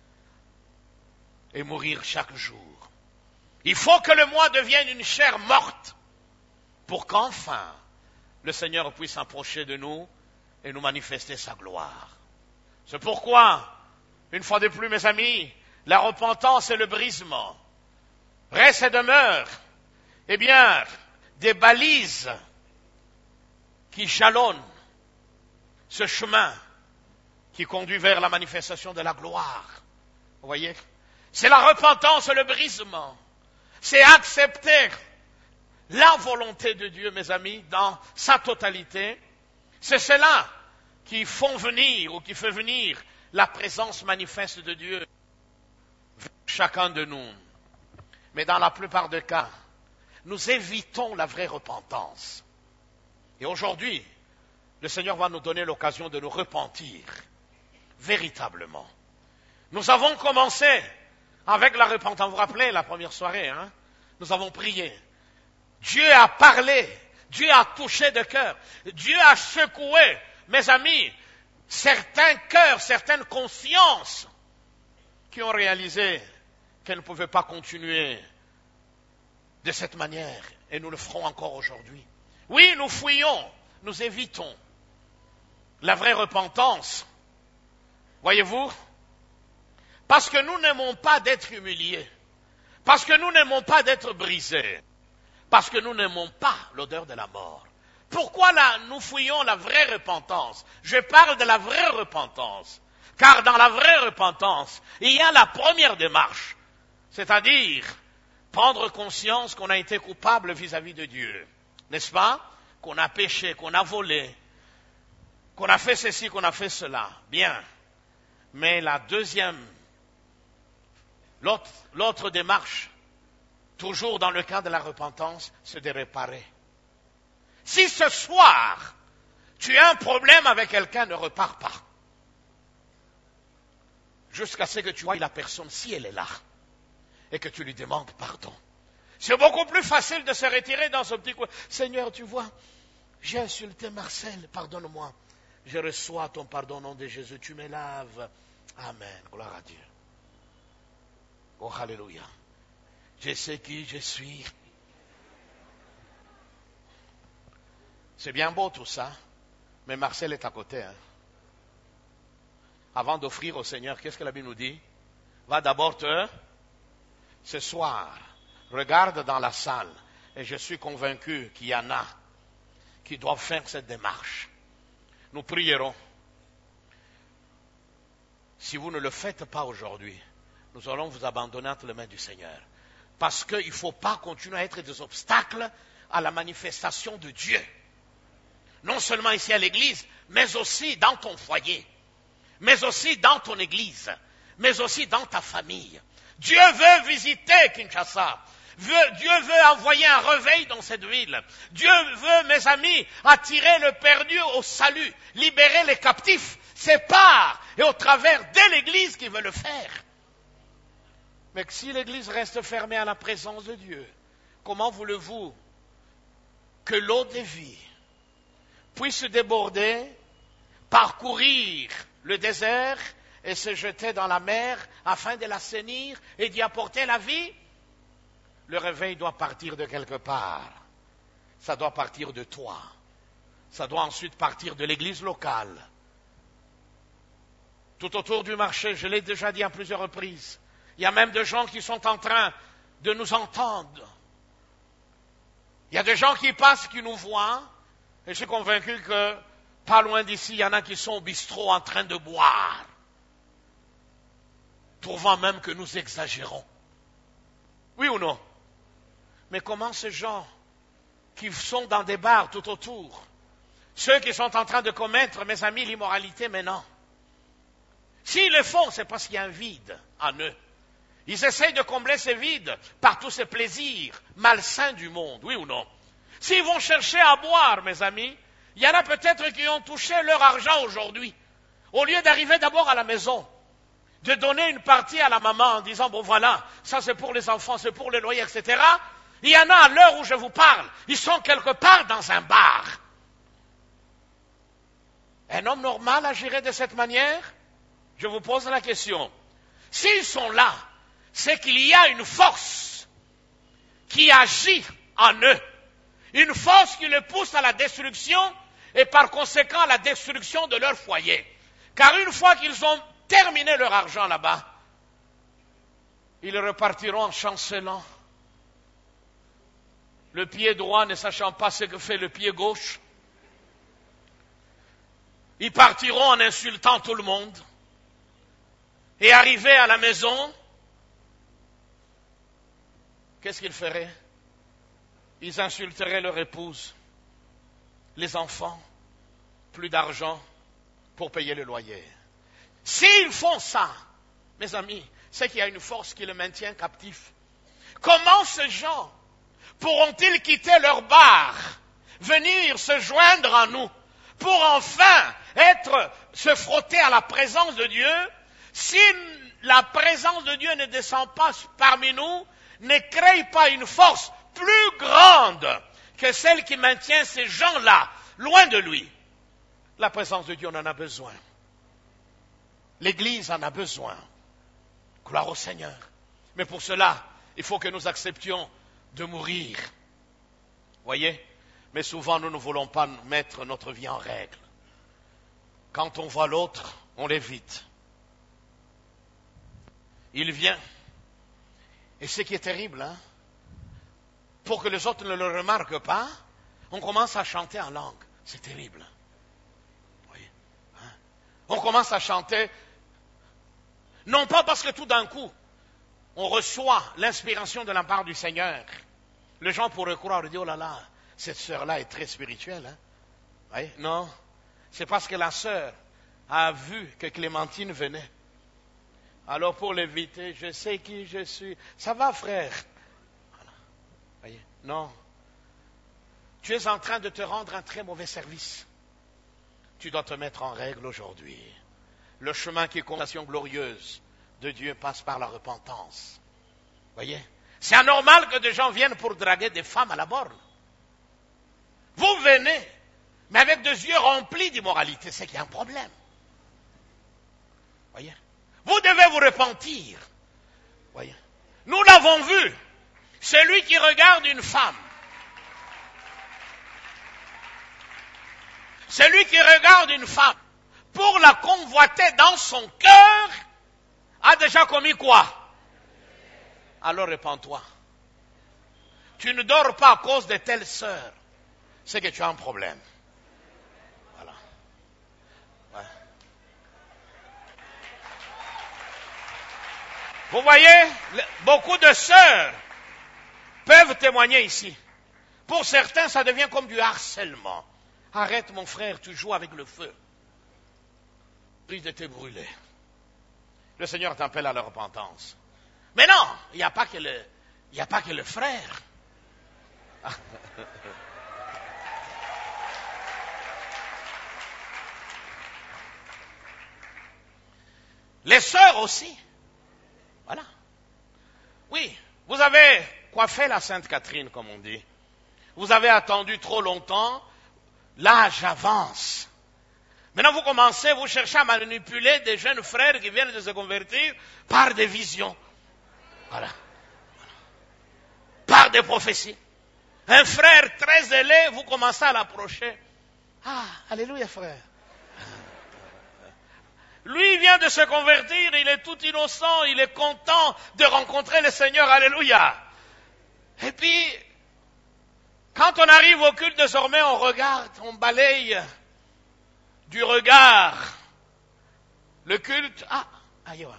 et mourir chaque jour. Il faut que le moi devienne une chair morte pour qu'enfin le Seigneur puisse s'approcher de nous et nous manifester sa gloire. C'est pourquoi, une fois de plus, mes amis, la repentance et le brisement restent et demeurent, eh bien, des balises qui jalonnent ce chemin qui conduit vers la manifestation de la gloire. Vous voyez? C'est la repentance et le brisement. C'est accepter la volonté de Dieu, mes amis, dans sa totalité. C'est cela qui font venir ou qui fait venir la présence manifeste de Dieu vers chacun de nous. Mais dans la plupart des cas, nous évitons la vraie repentance. Et aujourd'hui, le Seigneur va nous donner l'occasion de nous repentir véritablement. Nous avons commencé avec la repentance. Vous vous rappelez la première soirée, hein? Nous avons prié. Dieu a parlé. Dieu a touché de cœur. Dieu a secoué, mes amis, certains cœurs, certaines consciences qui ont réalisé qu'elles ne pouvaient pas continuer de cette manière. Et nous le ferons encore aujourd'hui. Oui, nous fuyons, nous évitons la vraie repentance. Voyez-vous? Parce que nous n'aimons pas d'être humiliés. Parce que nous n'aimons pas d'être brisés. Parce que nous n'aimons pas l'odeur de la mort. Pourquoi là, nous fuyons la vraie repentance? Je parle de la vraie repentance. Car dans la vraie repentance, il y a la première démarche. C'est-à-dire, prendre conscience qu'on a été coupable vis-à-vis de Dieu. N'est-ce pas? Qu'on a péché, qu'on a volé, qu'on a fait ceci, qu'on a fait cela. Bien. Mais la deuxième, l'autre, l'autre démarche, toujours dans le cas de la repentance, c'est de réparer. Si ce soir, tu as un problème avec quelqu'un, ne repars pas. Jusqu'à ce que tu vois la personne, si elle est là, et que tu lui demandes pardon. C'est beaucoup plus facile de se retirer dans ce petit coin. Seigneur, tu vois, j'ai insulté Marcel, pardonne-moi. Je reçois ton pardon au nom de Jésus, tu me laves. Amen, gloire à Dieu. Oh, alléluia. Je sais qui je suis. C'est bien beau tout ça, mais Marcel est à côté. Hein. Avant d'offrir au Seigneur, qu'est-ce que la Bible nous dit? Va d'abord te... Ce soir, regarde dans la salle, et je suis convaincu qu'il y en a qui doivent faire cette démarche. Nous prierons. Si vous ne le faites pas aujourd'hui, nous allons vous abandonner entre les mains du Seigneur. Parce qu'il ne faut pas continuer à être des obstacles à la manifestation de Dieu. Non seulement ici à l'église, mais aussi dans ton foyer, mais aussi dans ton église, mais aussi dans ta famille. Dieu veut visiter Kinshasa. Dieu veut envoyer un réveil dans cette ville. Dieu veut, mes amis, attirer le perdu au salut, libérer les captifs. C'est par et au travers de l'église qu'il veut le faire. Mais si l'église reste fermée à la présence de Dieu, comment voulez-vous que l'eau de vie puisse déborder, parcourir le désert et se jeter dans la mer afin de l'assainir et d'y apporter la vie? Le réveil doit partir de quelque part. Ça doit partir de toi. Ça doit ensuite partir de l'église locale. Tout autour du marché, je l'ai déjà dit à plusieurs reprises, il y a même des gens qui sont en train de nous entendre. Il y a des gens qui passent, qui nous voient, et je suis convaincu que pas loin d'ici, il y en a qui sont au bistrot en train de boire, trouvant même que nous exagérons. Oui ou non? Mais comment ces gens qui sont dans des bars tout autour, ceux qui sont en train de commettre, mes amis, l'immoralité maintenant, s'ils le font, c'est parce qu'il y a un vide en eux. Ils essayent de combler ce vide par tous ces plaisirs malsains du monde, oui ou non? S'ils vont chercher à boire, mes amis, il y en a peut-être qui ont touché leur argent aujourd'hui. Au lieu d'arriver d'abord à la maison, de donner une partie à la maman en disant, bon voilà, ça c'est pour les enfants, c'est pour les loyers, et cetera. Il y en a à l'heure où je vous parle, ils sont quelque part dans un bar. Un homme normal agirait de cette manière? Je vous pose la question. S'ils sont là, c'est qu'il y a une force qui agit en eux. Une force qui les pousse à la destruction et par conséquent à la destruction de leur foyer. Car une fois qu'ils ont terminé leur argent là-bas, ils repartiront en chancelant. Le pied droit ne sachant pas ce que fait le pied gauche. Ils partiront en insultant tout le monde. Et arrivés à la maison, qu'est-ce qu'ils feraient? Ils insulteraient leur épouse, les enfants, plus d'argent pour payer le loyer. S'ils font ça, mes amis, c'est qu'il y a une force qui les maintient captifs. Comment ces gens pourront-ils quitter leur bar, venir se joindre à nous, pour enfin être, se frotter à la présence de Dieu, si la présence de Dieu ne descend pas parmi nous, ne crée pas une force plus grande que celle qui maintient ces gens-là loin de lui? La présence de Dieu, on en a besoin. L'Église en a besoin. Gloire au Seigneur. Mais pour cela, il faut que nous acceptions de mourir. Voyez? Mais souvent, nous ne voulons pas mettre notre vie en règle. Quand on voit l'autre, on l'évite. Il vient. Et ce qui est terrible, hein, pour que les autres ne le remarquent pas, on commence à chanter en langue. C'est terrible. Vous voyez, hein? On commence à chanter, non pas parce que tout d'un coup, on reçoit l'inspiration de la part du Seigneur. Les gens pourraient croire et dire, oh là là, cette sœur-là est très spirituelle. Hein? Vous voyez? Non, c'est parce que la sœur a vu que Clémentine venait. Alors pour l'éviter, je sais qui je suis. Ça va, frère? Voilà. Voyez? Non. Tu es en train de te rendre un très mauvais service. Tu dois te mettre en règle aujourd'hui. Le chemin qui est condamnation glorieuse de Dieu passe par la repentance. Voyez? C'est anormal que des gens viennent pour draguer des femmes à la borne. Vous venez, mais avec des yeux remplis d'immoralité, c'est qu'il y a un problème. Voyez? Vous devez vous repentir. Voyez? Nous l'avons vu. Celui qui regarde une femme, celui qui regarde une femme pour la convoiter dans son cœur, a déjà commis quoi? Alors répands-toi. Tu ne dors pas à cause de telle sœur. C'est que tu as un problème. Voilà. Ouais. Vous voyez, beaucoup de sœurs peuvent témoigner ici. Pour certains, ça devient comme du harcèlement. Arrête mon frère, tu joues avec le feu. Prie de te brûler. Le Seigneur t'appelle à la repentance. Mais non, il n'y a pas que le, il n'y a pas que le frère. Les sœurs aussi. Voilà. Oui, vous avez coiffé la Sainte Catherine, comme on dit. Vous avez attendu trop longtemps. L'âge avance. Maintenant, vous commencez, vous cherchez à manipuler des jeunes frères qui viennent de se convertir par des visions. Voilà. Par des prophéties. Un frère très zélé, vous commencez à l'approcher. Ah, alléluia, frère. Lui, il vient de se convertir, il est tout innocent, il est content de rencontrer le Seigneur, alléluia. Et puis, quand on arrive au culte désormais, on regarde, on balaye du regard le culte. Ah, aïe, voilà.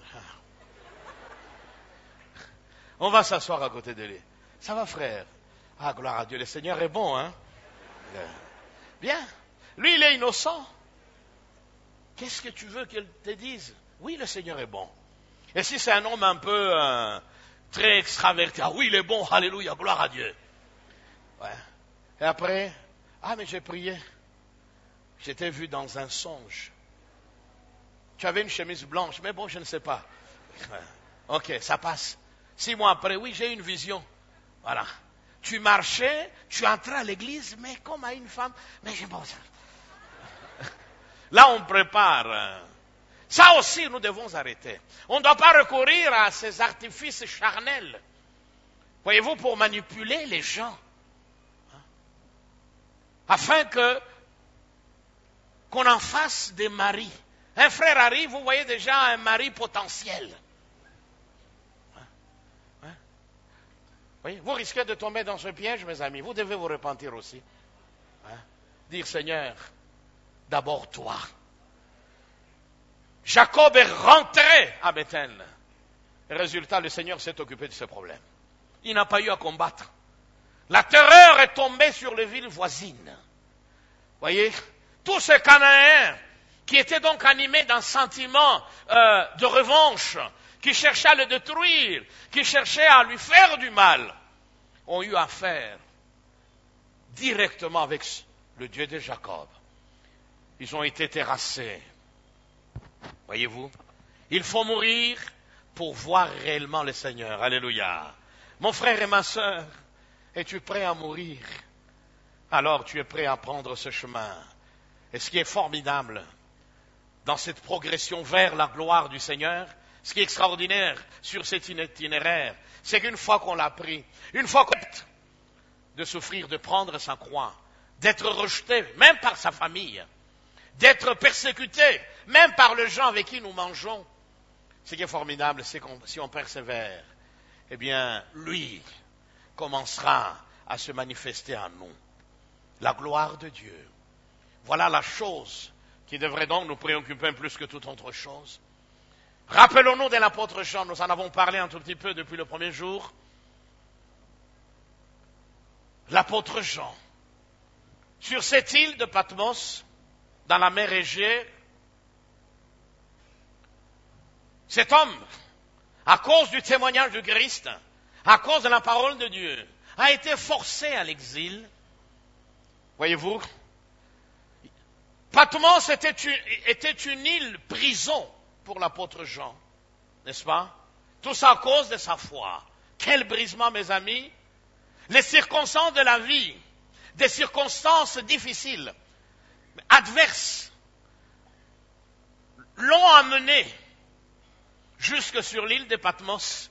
On va s'asseoir à côté de lui. Ça va, frère? Ah, gloire à Dieu, le Seigneur est bon, hein? Bien. Lui, il est innocent. Qu'est-ce que tu veux qu'il te dise? Oui, le Seigneur est bon. Et si c'est un homme un peu euh, très extraverti, ah oui, il est bon, alléluia, gloire à Dieu. Ouais. Et après, ah mais j'ai prié. J'étais vu dans un songe. Tu avais une chemise blanche, mais bon, je ne sais pas. Ouais. Ok, ça passe. Six mois après, oui, j'ai eu une vision. Voilà. Tu marchais, tu entrais à l'église, mais comme à une femme. Mais j'ai bon ça. Là, on prépare. Ça aussi, nous devons arrêter. On ne doit pas recourir à ces artifices charnels. Voyez-vous, pour manipuler les gens. Afin que qu'on en fasse des maris. Un frère arrive, vous voyez déjà un mari potentiel. Hein? Oui, vous risquez de tomber dans ce piège, mes amis. Vous devez vous repentir aussi. Hein? Dire, Seigneur, d'abord toi. Jacob est rentré à Bethel. Résultat, le Seigneur s'est occupé de ce problème. Il n'a pas eu à combattre. La terreur est tombée sur les villes voisines. Voyez, tous ces Cananéens qui étaient donc animés d'un sentiment euh, de revanche, qui cherchaient à le détruire, qui cherchaient à lui faire du mal, ont eu affaire directement avec le Dieu de Jacob. Ils ont été terrassés. Voyez-vous, il faut mourir pour voir réellement le Seigneur. Alléluia. Mon frère et ma sœur, es-tu prêt à mourir? Alors tu es prêt à prendre ce chemin. Et ce qui est formidable dans cette progression vers la gloire du Seigneur, ce qui est extraordinaire sur cet itinéraire, c'est qu'une fois qu'on l'a pris, une fois qu'on a de souffrir, de prendre sa croix, d'être rejeté, même par sa famille, d'être persécuté, même par les gens avec qui nous mangeons, ce qui est formidable, c'est que si on persévère, eh bien, lui commencera à se manifester en nous. La gloire de Dieu. Voilà la chose qui devrait donc nous préoccuper plus que toute autre chose. Rappelons-nous de l'apôtre Jean, nous en avons parlé un tout petit peu depuis le premier jour. L'apôtre Jean, sur cette île de Patmos, dans la mer Égée, cet homme, à cause du témoignage du Christ, à cause de la parole de Dieu, a été forcé à l'exil. Voyez-vous, Patmos était une, était une île prison pour l'apôtre Jean, n'est-ce pas? Tout ça à cause de sa foi, Quel brisement, mes amis. Les circonstances de la vie, des circonstances difficiles, adverses, l'ont amené jusque sur l'île de Patmos.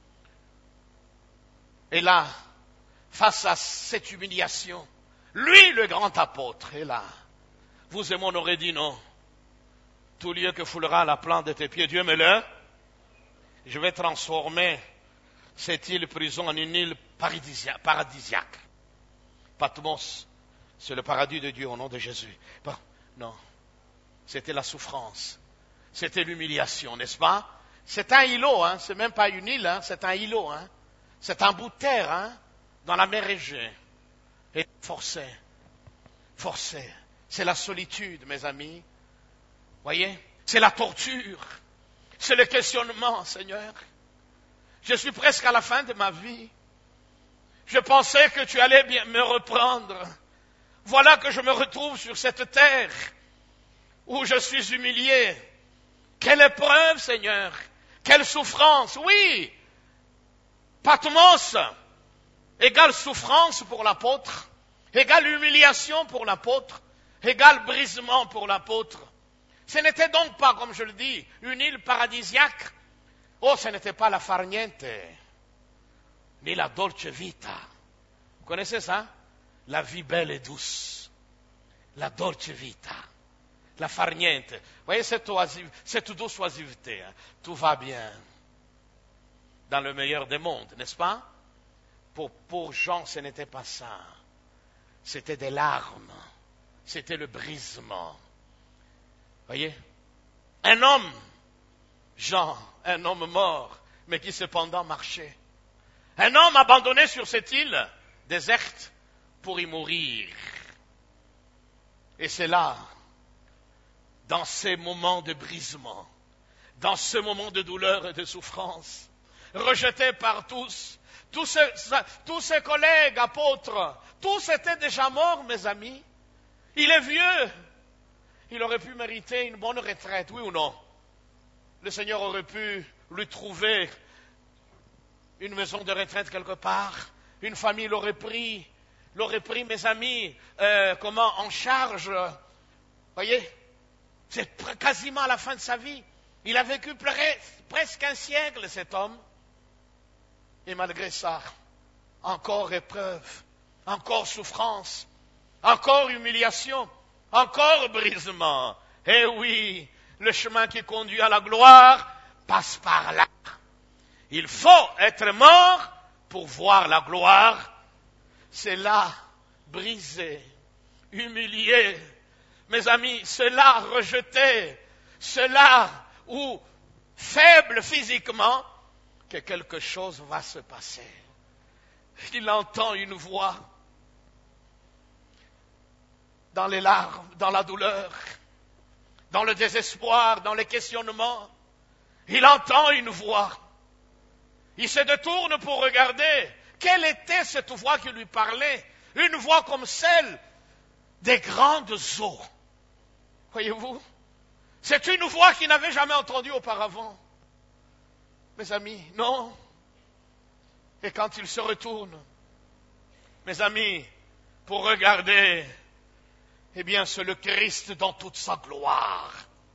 Et là, face à cette humiliation, lui, le grand apôtre, est là. Vous et moi, on aurait dit non. Tout lieu que foulera la plante de tes pieds, Dieu me le. Je vais transformer cette île prison en une île paradisiaque. Patmos, c'est le paradis de Dieu au nom de Jésus. Bon, non. C'était la souffrance. C'était l'humiliation, n'est-ce pas? C'est un îlot, hein. C'est même pas une île, hein. C'est un îlot, hein. C'est un bout de terre, hein, dans la mer Égée. Et forcé, forcé. C'est la solitude, mes amis. Voyez? C'est la torture. C'est le questionnement, Seigneur. Je suis presque à la fin de ma vie. Je pensais que tu allais bien me reprendre. Voilà que je me retrouve sur cette terre où je suis humilié. Quelle épreuve, Seigneur. Quelle souffrance. Oui. Patmos égale souffrance pour l'apôtre, égale humiliation pour l'apôtre, égale brisement pour l'apôtre. Ce n'était donc pas, comme je le dis, une île paradisiaque. Oh, ce n'était pas la farniente, ni la dolce vita. Vous connaissez ça? La vie belle et douce. La dolce vita. La farniente. Vous voyez cette, oisive, cette douce oisiveté. Hein? Tout va bien. Dans le meilleur des mondes, n'est-ce pas? Pour, pour Jean, ce n'était pas ça. C'était des larmes. C'était le brisement. Voyez? Un homme, Jean, un homme mort, mais qui cependant marchait. Un homme abandonné sur cette île déserte pour y mourir. Et c'est là, dans ces moments de brisement, dans ce moment de douleur et de souffrance, rejeté par tous, tous ses, tous ses collègues apôtres, tous étaient déjà morts, mes amis. Il est vieux. Il aurait pu mériter une bonne retraite, oui ou non? Le Seigneur aurait pu lui trouver une maison de retraite quelque part. Une famille l'aurait pris, l'aurait pris, mes amis, euh, comment, en charge. Voyez? C'est quasiment à la fin de sa vie. Il a vécu presque un siècle, cet homme. Et malgré ça, encore épreuve, encore souffrance, encore humiliation, encore brisement. Eh oui, le chemin qui conduit à la gloire passe par là. Il faut être mort pour voir la gloire. C'est là, brisé, humilié. Mes amis, c'est là, rejeté. C'est là où, faible physiquement, que quelque chose va se passer. Il entend une voix dans les larmes, dans la douleur, dans le désespoir, dans les questionnements. Il entend une voix. Il se détourne pour regarder. Quelle était cette voix qui lui parlait? Une voix comme celle des grandes eaux. Voyez-vous? C'est une voix qu'il n'avait jamais entendue auparavant. Mes amis, non. Et quand il se retourne, mes amis, pour regarder, eh bien, c'est le Christ dans toute sa gloire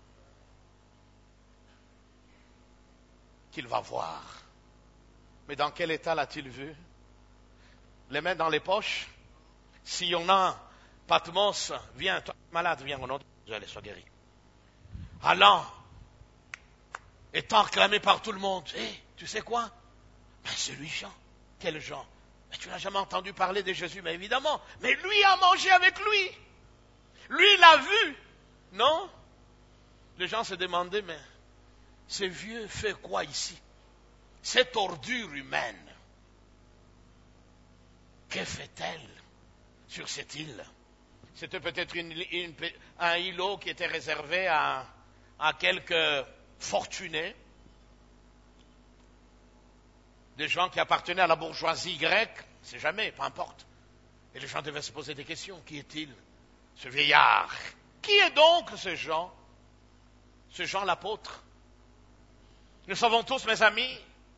qu'il va voir. Mais dans quel état l'a-t-il vu? Les mains dans les poches? Si on a Patmos, viens, toi malade, viens, au nom de Dieu, allez, sois guéri. Allant, étant acclamé par tout le monde. Hé, hey, tu sais quoi? Ben, c'est lui, Jean. Quel Jean? Ben, tu n'as jamais entendu parler de Jésus, mais évidemment. Mais lui a mangé avec lui. Lui l'a vu. Non? Les gens se demandaient, mais ce vieux fait quoi ici? Cette ordure humaine, que fait-elle sur cette île? C'était peut-être une, une, un îlot qui était réservé à, à quelques fortunés, des gens qui appartenaient à la bourgeoisie grecque, c'est jamais, peu importe. Et les gens devaient se poser des questions. Qui est-il, ce vieillard? Qui est donc ce Jean? Ce Jean l'apôtre. Nous savons tous, mes amis,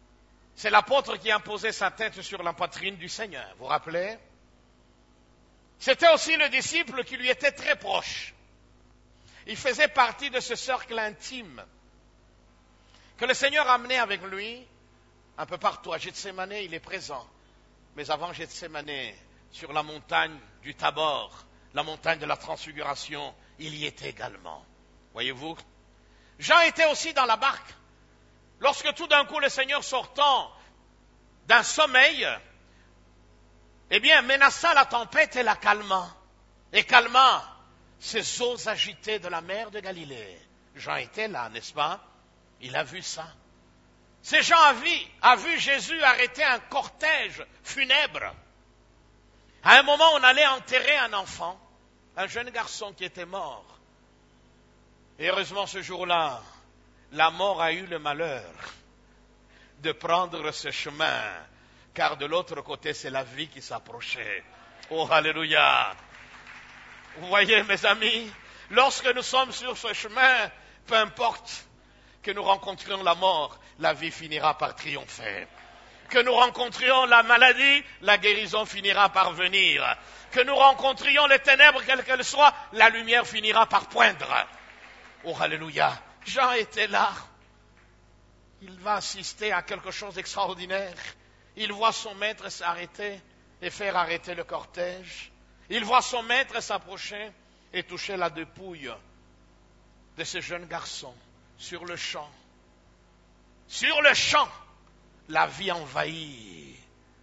C'est l'apôtre qui a posé sa tête sur la poitrine du Seigneur, vous vous rappelez? C'était aussi le disciple qui lui était très proche. Il faisait partie de ce cercle intime que le Seigneur a amené avec lui un peu partout. À Gethsémane, il est présent. Mais avant Gethsémane, sur la montagne du Tabor, la montagne de la Transfiguration, il y était également. Voyez-vous? Jean était aussi dans la barque. Lorsque tout d'un coup le Seigneur sortant d'un sommeil, eh bien, menaça la tempête et la calma. Et calma ces eaux agitées de la mer de Galilée. Jean était là, n'est-ce pas? Il a vu ça. Ces gens a vu, a vu Jésus arrêter un cortège funèbre. À un moment, on allait enterrer un enfant, un jeune garçon qui était mort. Et heureusement, ce jour-là, la mort a eu le malheur de prendre ce chemin, car de l'autre côté, c'est la vie qui s'approchait. Oh, alléluia! Vous voyez, mes amis, lorsque nous sommes sur ce chemin, peu importe que nous rencontrions la mort, la vie finira par triompher. Que nous rencontrions la maladie, la guérison finira par venir. Que nous rencontrions les ténèbres, quelles qu'elles soient, la lumière finira par poindre. Oh, alléluia! Jean était là. Il va assister à quelque chose d'extraordinaire. Il voit son maître s'arrêter et faire arrêter le cortège. Il voit son maître s'approcher et toucher la dépouille de ce jeune garçon sur le champ. Sur le champ, la vie envahit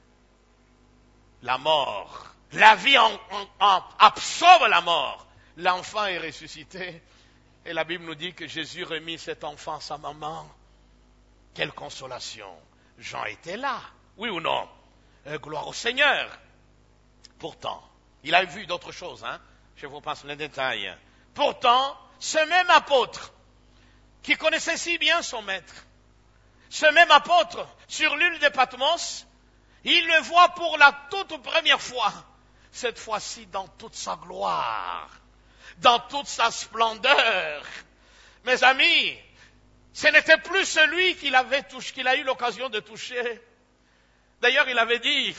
la mort. La vie en, en, en absorbe la mort. L'enfant est ressuscité. Et la Bible nous dit que Jésus remit cet enfant à sa maman. Quelle consolation! Jean était là, oui ou non? Euh, gloire au Seigneur. Pourtant, il a vu d'autres choses, hein? Je vous passe les détails. Pourtant, ce même apôtre, qui connaissait si bien son maître, ce même apôtre, sur l'île de Patmos, il le voit pour la toute première fois, cette fois-ci dans toute sa gloire, dans toute sa splendeur. Mes amis, ce n'était plus celui qu'il avait touché, qu'il a eu l'occasion de toucher. D'ailleurs, il avait dit,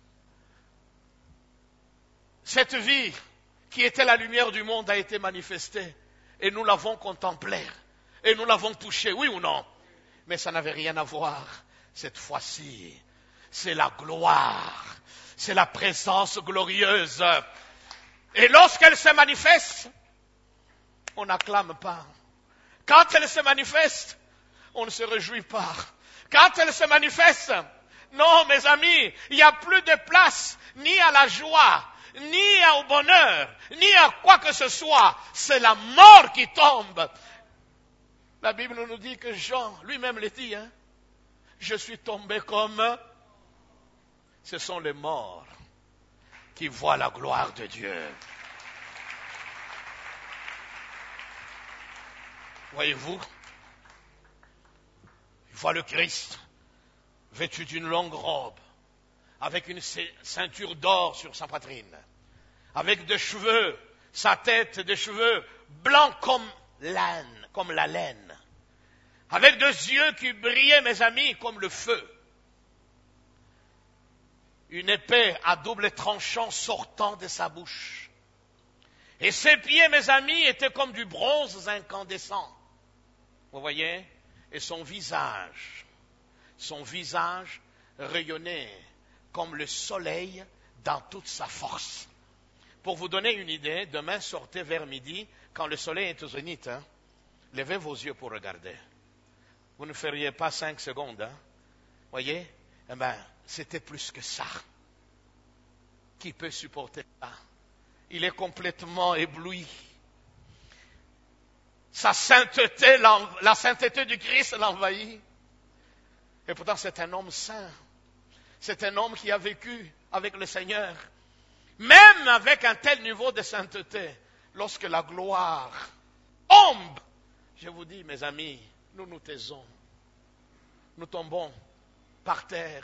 cette vie qui était la lumière du monde a été manifestée et nous l'avons contemplée et nous l'avons touchée, oui ou non? Mais ça n'avait rien à voir. Cette fois-ci, c'est la gloire, c'est la présence glorieuse. Et lorsqu'elle se manifeste, on n'acclame pas. Quand elle se manifeste, on ne se réjouit pas. Quand elle se manifeste, non, mes amis, il n'y a plus de place ni à la joie, ni au bonheur, ni à quoi que ce soit. C'est la mort qui tombe. La Bible nous dit que Jean, lui-même le dit, hein, je suis tombé comme... Ce sont les morts qui voient la gloire de Dieu. Voyez-vous, il voit le Christ vêtu d'une longue robe, avec une ceinture d'or sur sa poitrine, avec des cheveux, sa tête, des cheveux blancs comme l'âne, comme la laine, avec des yeux qui brillaient, mes amis, comme le feu. Une épée à double tranchant sortant de sa bouche. Et ses pieds, mes amis, étaient comme du bronze incandescent. Vous voyez? Et son visage, son visage rayonnait comme le soleil dans toute sa force. Pour vous donner une idée, demain sortez vers midi, quand le soleil est au zénith, hein, levez vos yeux pour regarder. Vous ne feriez pas cinq secondes, hein. Voyez? Eh bien, c'était plus que ça. Qui peut supporter ça? Il est complètement ébloui. Sa sainteté, la sainteté du Christ l'envahit. Et pourtant, c'est un homme saint. C'est un homme qui a vécu avec le Seigneur. Même avec un tel niveau de sainteté, lorsque la gloire tombe, je vous dis, mes amis, nous nous taisons. Nous tombons par terre.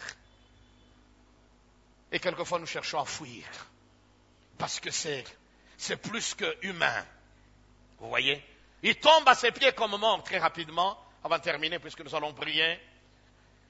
Et quelquefois, nous cherchons à fuir. Parce que c'est, c'est plus que humain. Vous voyez? Il tombe à ses pieds comme mort très rapidement, avant de terminer, puisque nous allons prier.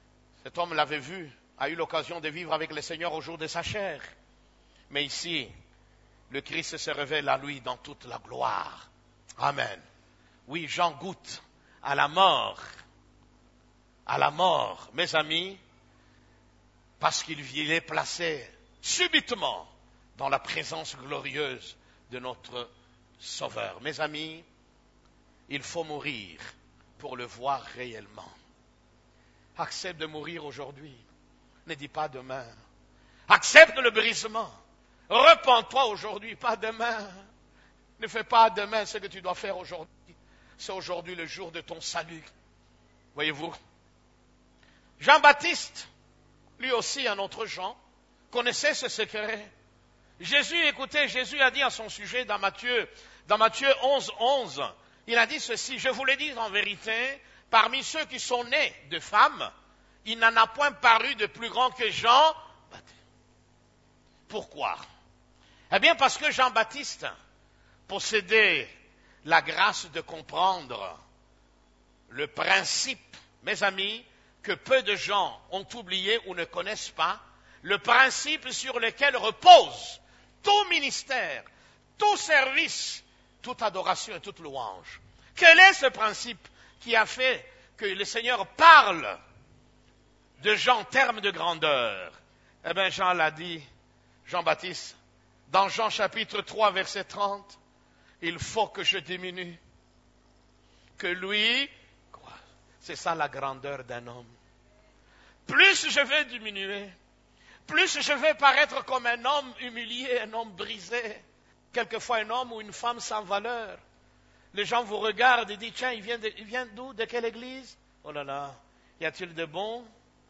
Cet homme l'avait vu, a eu l'occasion de vivre avec le Seigneur au jour de sa chair. Mais ici, le Christ se révèle à lui dans toute la gloire. Amen. Oui, Jean goûte à la mort. À la mort, mes amis, parce qu'il est placé subitement dans la présence glorieuse de notre Sauveur. Mes amis, il faut mourir pour le voir réellement. Accepte de mourir aujourd'hui. Ne dis pas demain. Accepte le brisement. Repends-toi aujourd'hui, pas demain. Ne fais pas demain ce que tu dois faire aujourd'hui. C'est aujourd'hui le jour de ton salut. Voyez-vous? Jean-Baptiste, lui aussi un autre Jean, connaissait ce secret. Jésus, écoutez, Jésus a dit à son sujet dans Matthieu, dans Matthieu onze, onze, il a dit ceci, je vous le dis en vérité, parmi ceux qui sont nés de femmes, il n'en a point paru de plus grand que Jean-Baptiste. Pourquoi? Eh bien parce que Jean-Baptiste possédait la grâce de comprendre le principe, mes amis, que peu de gens ont oublié ou ne connaissent pas, le principe sur lequel repose tout ministère, tout service, toute adoration et toute louange. Quel est ce principe qui a fait que le Seigneur parle de Jean en termes de grandeur? Eh bien, Jean l'a dit, Jean-Baptiste, dans Jean chapitre trois, verset trente, il faut que je diminue, que lui croisse. C'est ça la grandeur d'un homme. Plus je vais diminuer, plus je vais paraître comme un homme humilié, un homme brisé, quelquefois un homme ou une femme sans valeur. Les gens vous regardent et disent, tiens, il vient, de, il vient d'où? De quelle église? Oh là là, y a-t-il de bon?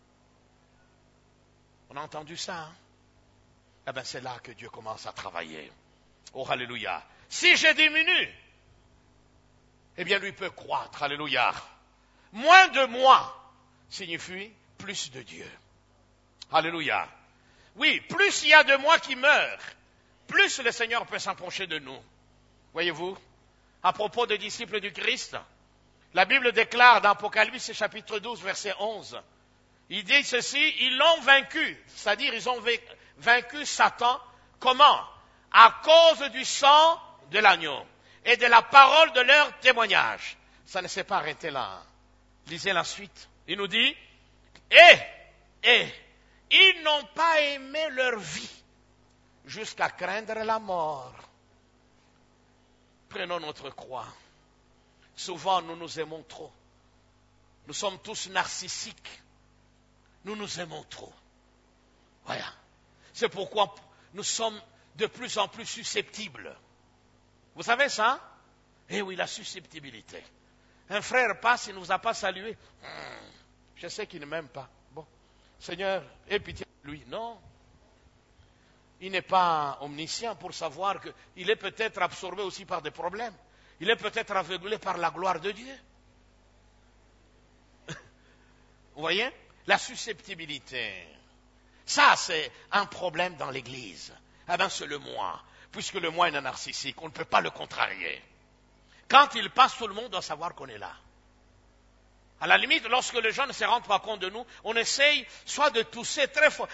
On a entendu ça, hein? Eh bien, c'est là que Dieu commence à travailler. Oh, alléluia. Si je diminue, eh bien, lui peut croître, alléluia. Moins de moi signifie plus de Dieu. Alléluia. Oui, plus il y a de moi qui meurent, plus le Seigneur peut s'approcher de nous. Voyez-vous, à propos des disciples du Christ, la Bible déclare dans Apocalypse chapitre douze, verset onze, il dit ceci, ils l'ont vaincu, c'est-à-dire ils ont vaincu Satan. Comment? À cause du sang de l'agneau et de la parole de leur témoignage. Ça ne s'est pas arrêté là. Lisez la suite. Il nous dit, et, et, ils n'ont pas aimé leur vie jusqu'à craindre la mort. Prenons notre croix. Souvent, nous nous aimons trop. Nous sommes tous narcissiques. Nous nous aimons trop. Voilà. C'est pourquoi nous sommes de plus en plus susceptibles. Vous savez ça? Eh oui, la susceptibilité. Un frère passe, il ne nous a pas salué. Hum, je sais qu'il ne m'aime pas. Bon, Seigneur, aie pitié de lui. Non. Il n'est pas omniscient pour savoir qu'il est peut-être absorbé aussi par des problèmes. Il est peut-être aveuglé par la gloire de Dieu. Vous voyez? La susceptibilité. Ça, c'est un problème dans l'Église. Eh bien, c'est le moi. Puisque le moi est un narcissique, on ne peut pas le contrarier. Quand il passe, tout le monde doit savoir qu'on est là. À la limite, lorsque les gens ne se rendent pas compte de nous, on essaye soit de tousser très fort.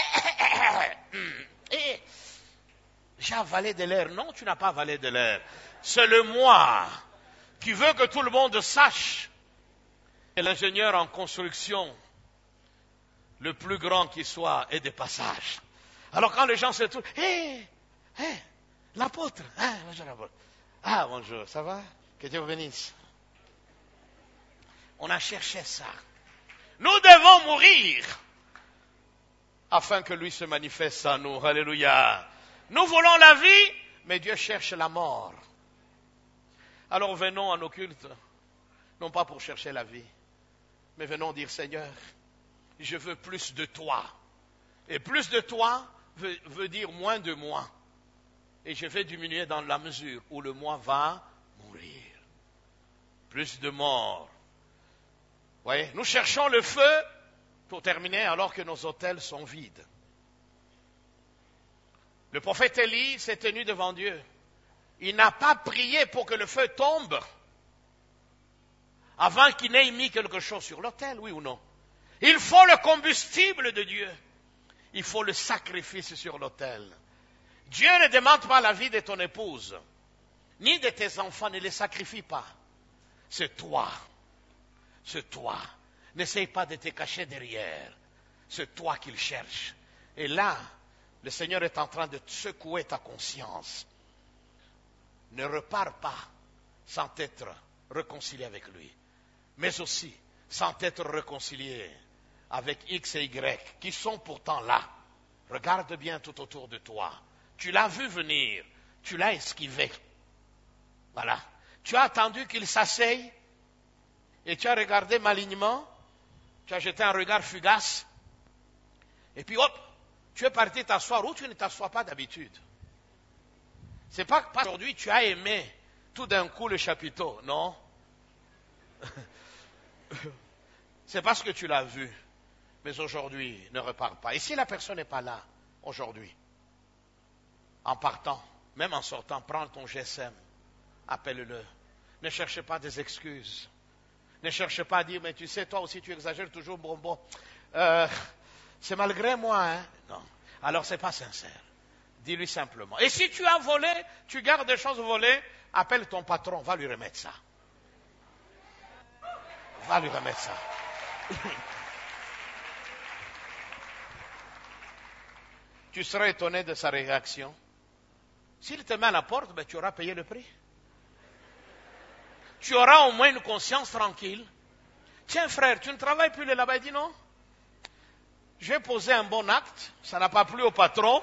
Et j'ai avalé de l'air. Non, tu n'as pas avalé de l'air. C'est le moi qui veut que tout le monde sache. Et l'ingénieur en construction, le plus grand qui soit, est de passage. Alors quand les gens se trouvent, hé, hé, l'apôtre, ah, bonjour l'apôtre. Ah, bonjour, ça va? Que Dieu vous bénisse. On a cherché ça. Nous devons mourir afin que lui se manifeste en nous. Alléluia. Nous voulons la vie, mais Dieu cherche la mort. Alors venons à nos cultes, non pas pour chercher la vie, mais venons dire, Seigneur, je veux plus de toi. Et plus de toi veut, veut dire moins de moi. Et je vais diminuer dans la mesure où le moi va mourir. Plus de mort. Voyez, nous cherchons le feu, pour terminer, alors que nos autels sont vides. Le prophète Élie s'est tenu devant Dieu. Il n'a pas prié pour que le feu tombe avant qu'il n'ait mis quelque chose sur l'autel, oui ou non? Il faut le combustible de Dieu. Il faut le sacrifice sur l'autel. Dieu ne demande pas la vie de ton épouse, ni de tes enfants, ne les sacrifie pas. C'est toi. C'est toi. N'essaye pas de te cacher derrière. C'est toi qu'il cherche. Et là, le Seigneur est en train de secouer ta conscience. Ne repars pas sans t'être réconcilié avec lui. Mais aussi sans t'être réconcilié avec X et Y, qui sont pourtant là. Regarde bien tout autour de toi. Tu l'as vu venir. Tu l'as esquivé. Voilà. Tu as attendu qu'il s'asseye et tu as regardé malignement. Tu as jeté un regard fugace. Et puis hop, tu es parti t'asseoir où tu ne t'assois pas d'habitude. C'est pas que aujourd'hui tu as aimé tout d'un coup le chapiteau, non. C'est parce que tu l'as vu. Mais aujourd'hui, ne repars pas. Et si la personne n'est pas là, aujourd'hui, en partant, même en sortant, prends ton G S M, appelle-le. Ne cherchez pas des excuses. Ne cherchez pas à dire, mais tu sais, toi aussi tu exagères toujours, bon, bon. Euh, c'est malgré moi, hein. Non. Alors c'est pas sincère. Dis-lui simplement. Et si tu as volé, tu gardes des choses volées, appelle ton patron, va lui remettre ça. Va lui remettre ça. Tu seras étonné de sa réaction. S'il te met à la porte, ben, tu auras payé le prix. Tu auras au moins une conscience tranquille. Tiens frère, tu ne travailles plus là-bas. Il dit non. J'ai posé un bon acte, ça n'a pas plu au patron.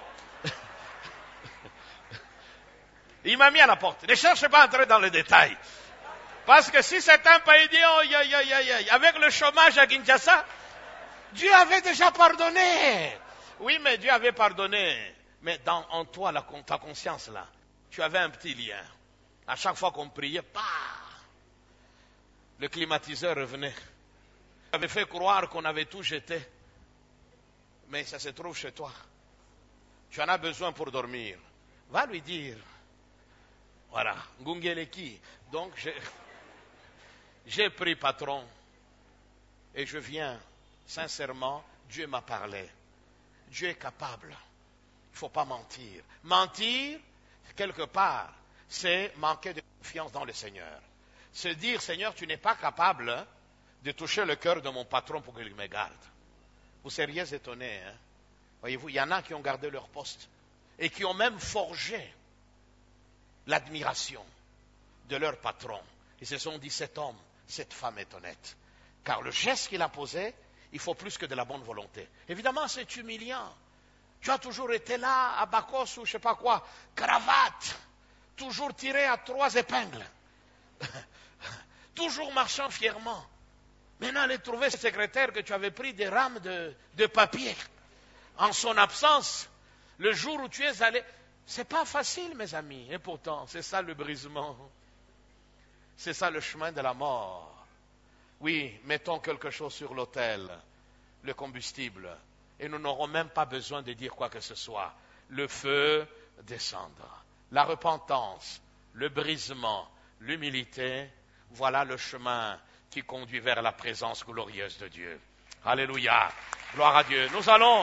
Il m'a mis à la porte. Ne cherche pas à entrer dans les détails. Parce que si c'est un pays dit, oh, y, y, y, y, y, avec le chômage à Kinshasa, Dieu avait déjà pardonné. Oui, mais Dieu avait pardonné. Mais dans, en toi, la, ta conscience là, tu avais un petit lien. À chaque fois qu'on priait, bah, le climatiseur revenait. Tu avais fait croire qu'on avait tout jeté. Mais ça se trouve chez toi. Tu en as besoin pour dormir. Va lui dire. Voilà, Ngungeleki. Donc, j'ai, j'ai pris patron. Et je viens, sincèrement, Dieu m'a parlé. Dieu est capable. Il ne faut pas mentir. Mentir, quelque part, c'est manquer de confiance dans le Seigneur. Se dire, Seigneur, tu n'es pas capable de toucher le cœur de mon patron pour qu'il me garde. Vous seriez étonnés, hein? Voyez-vous, il y en a qui ont gardé leur poste et qui ont même forgé l'admiration de leur patron. Ils se sont dit, cet homme, cette femme est honnête. Car le geste qu'il a posé, il faut plus que de la bonne volonté. Évidemment, c'est humiliant. Tu as toujours été là, à Bacchus ou je ne sais pas quoi, cravate, toujours tiré à trois épingles, toujours marchant fièrement. Maintenant, aller trouver ce secrétaire que tu avais pris des rames de, de papier. En son absence, le jour où tu es allé, c'est pas facile, mes amis. Et pourtant, c'est ça le brisement. C'est ça le chemin de la mort. Oui, mettons quelque chose sur l'autel, le combustible, et nous n'aurons même pas besoin de dire quoi que ce soit. Le feu descendra. La repentance, le brisement, l'humilité, voilà le chemin qui conduit vers la présence glorieuse de Dieu. Alléluia. Gloire à Dieu. Nous allons...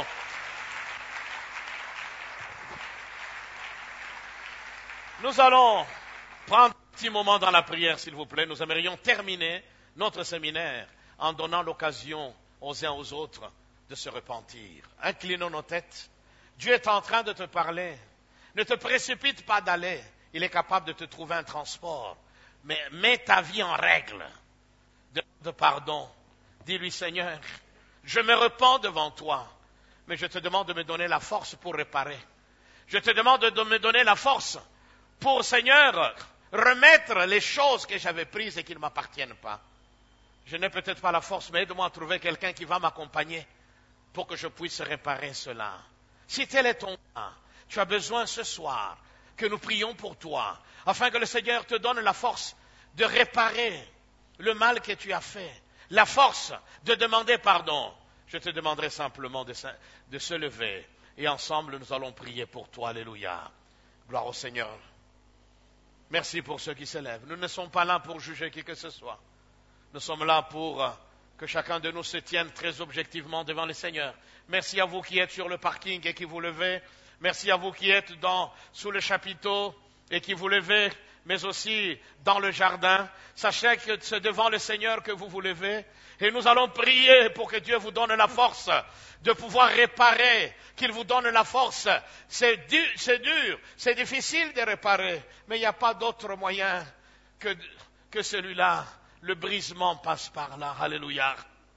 Nous allons prendre un petit moment dans la prière, s'il vous plaît. Nous aimerions terminer notre séminaire en donnant l'occasion aux uns aux autres de se repentir. Inclinons nos têtes. Dieu est en train de te parler. Ne te précipite pas d'aller. Il est capable de te trouver un transport. Mais mets ta vie en règle. De, de pardon. Dis-lui, Seigneur, je me repens devant toi, mais je te demande de me donner la force pour réparer. Je te demande de me donner la force pour, Seigneur, remettre les choses que j'avais prises et qui ne m'appartiennent pas. Je n'ai peut-être pas la force, mais aide-moi à trouver quelqu'un qui va m'accompagner pour que je puisse réparer cela. Si tel est ton cas, tu as besoin ce soir que nous prions pour toi, afin que le Seigneur te donne la force de réparer le mal que tu as fait, la force de demander pardon. Je te demanderai simplement de, de se lever et ensemble nous allons prier pour toi. Alléluia. Gloire au Seigneur. Merci pour ceux qui s'élèvent. Nous ne sommes pas là pour juger qui que ce soit. Nous sommes là pour Que chacun de nous se tienne très objectivement devant le Seigneur. Merci à vous qui êtes sur le parking et qui vous levez. Merci à vous qui êtes dans, sous le chapiteau et qui vous levez, mais aussi dans le jardin. Sachez que c'est devant le Seigneur que vous vous levez. Et nous allons prier pour que Dieu vous donne la force de pouvoir réparer, qu'il vous donne la force. C'est dur, c'est dur, c'est difficile de réparer, mais il n'y a pas d'autre moyen que, que celui-là. Le brisement passe par là. Alléluia.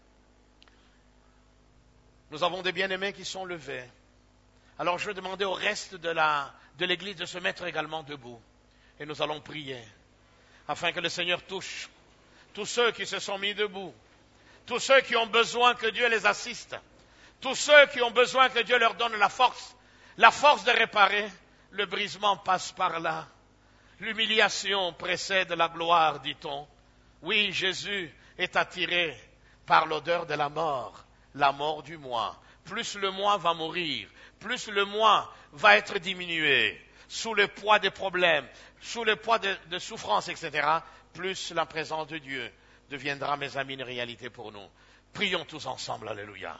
Nous avons des bien-aimés qui sont levés. Alors je vais demander au reste de, la, de l'église de se mettre également debout. Et nous allons prier afin que le Seigneur touche tous ceux qui se sont mis debout, tous ceux qui ont besoin que Dieu les assiste, tous ceux qui ont besoin que Dieu leur donne la force, la force de réparer. Le brisement passe par là. L'humiliation précède la gloire, dit-on. Oui, Jésus est attiré par l'odeur de la mort, la mort du moi. Plus le moi va mourir, plus le moi va être diminué, sous le poids des problèmes, sous le poids de, de souffrances, et cetera, plus la présence de Dieu deviendra, mes amis, une réalité pour nous. Prions tous ensemble, alléluia.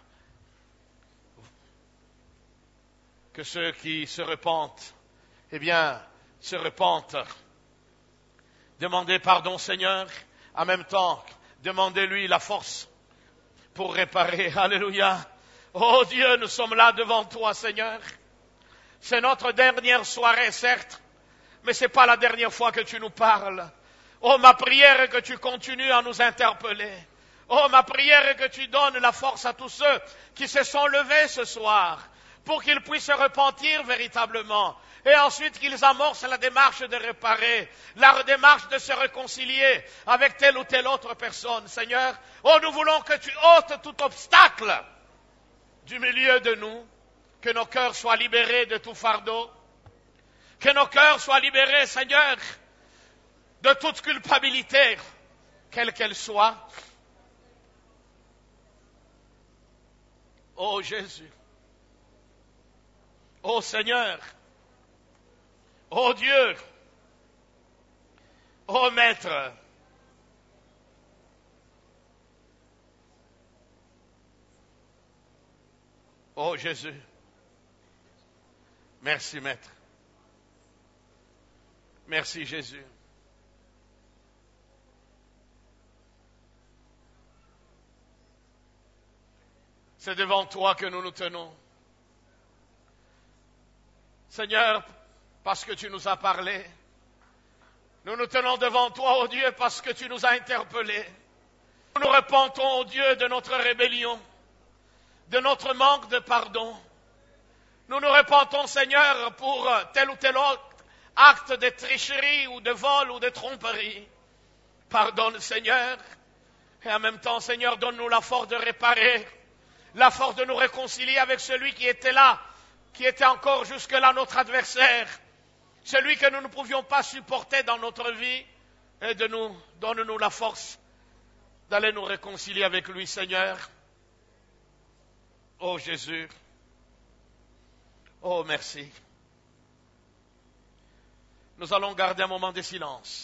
Que ceux qui se repentent, eh bien, se repentent. Demandez pardon, Seigneur. En même temps, demandez-lui la force pour réparer. Alléluia. Oh Dieu, nous sommes là devant toi, Seigneur. C'est notre dernière soirée, certes, mais ce n'est pas la dernière fois que tu nous parles. Oh, ma prière est que tu continues à nous interpeller. Oh, ma prière est que tu donnes la force à tous ceux qui se sont levés ce soir pour qu'ils puissent se repentir véritablement. Et ensuite qu'ils amorcent la démarche de réparer, la démarche de se réconcilier avec telle ou telle autre personne. Seigneur, oh, nous voulons que tu ôtes tout obstacle du milieu de nous, que nos cœurs soient libérés de tout fardeau, que nos cœurs soient libérés, Seigneur, de toute culpabilité, quelle qu'elle soit. Oh Jésus, oh Seigneur, oh Dieu, oh Maître, oh Jésus, merci Maître, merci Jésus. C'est devant toi que nous nous tenons. Seigneur, parce que tu nous as parlé, nous nous tenons devant toi, ô Dieu, parce que tu nous as interpellés. Nous nous repentons, ô Dieu, de notre rébellion, de notre manque de pardon. Nous nous repentons, Seigneur, pour tel ou tel autre acte de tricherie ou de vol ou de tromperie. Pardonne, Seigneur, et en même temps, Seigneur, donne-nous la force de réparer, la force de nous réconcilier avec celui qui était là, qui était encore jusque-là notre adversaire, celui que nous ne pouvions pas supporter dans notre vie, et de nous, donne-nous la force d'aller nous réconcilier avec lui, Seigneur. Oh Jésus, oh merci. Nous allons garder un moment de silence.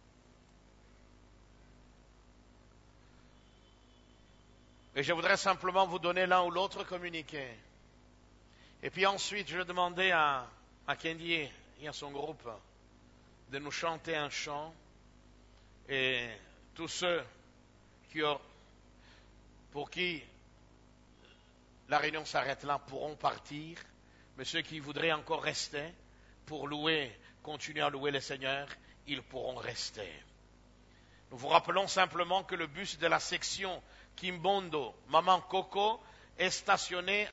Et je voudrais simplement vous donner l'un ou l'autre communiqué. Et puis ensuite, je vais demander à, à Kendi et à son groupe de nous chanter un chant. Et tous ceux qui ont, pour qui la réunion s'arrête là pourront partir. Mais ceux qui voudraient encore rester pour louer, continuer à louer le Seigneur, ils pourront rester. Nous vous rappelons simplement que le bus de la section Kimbondo, Maman Coco, est stationné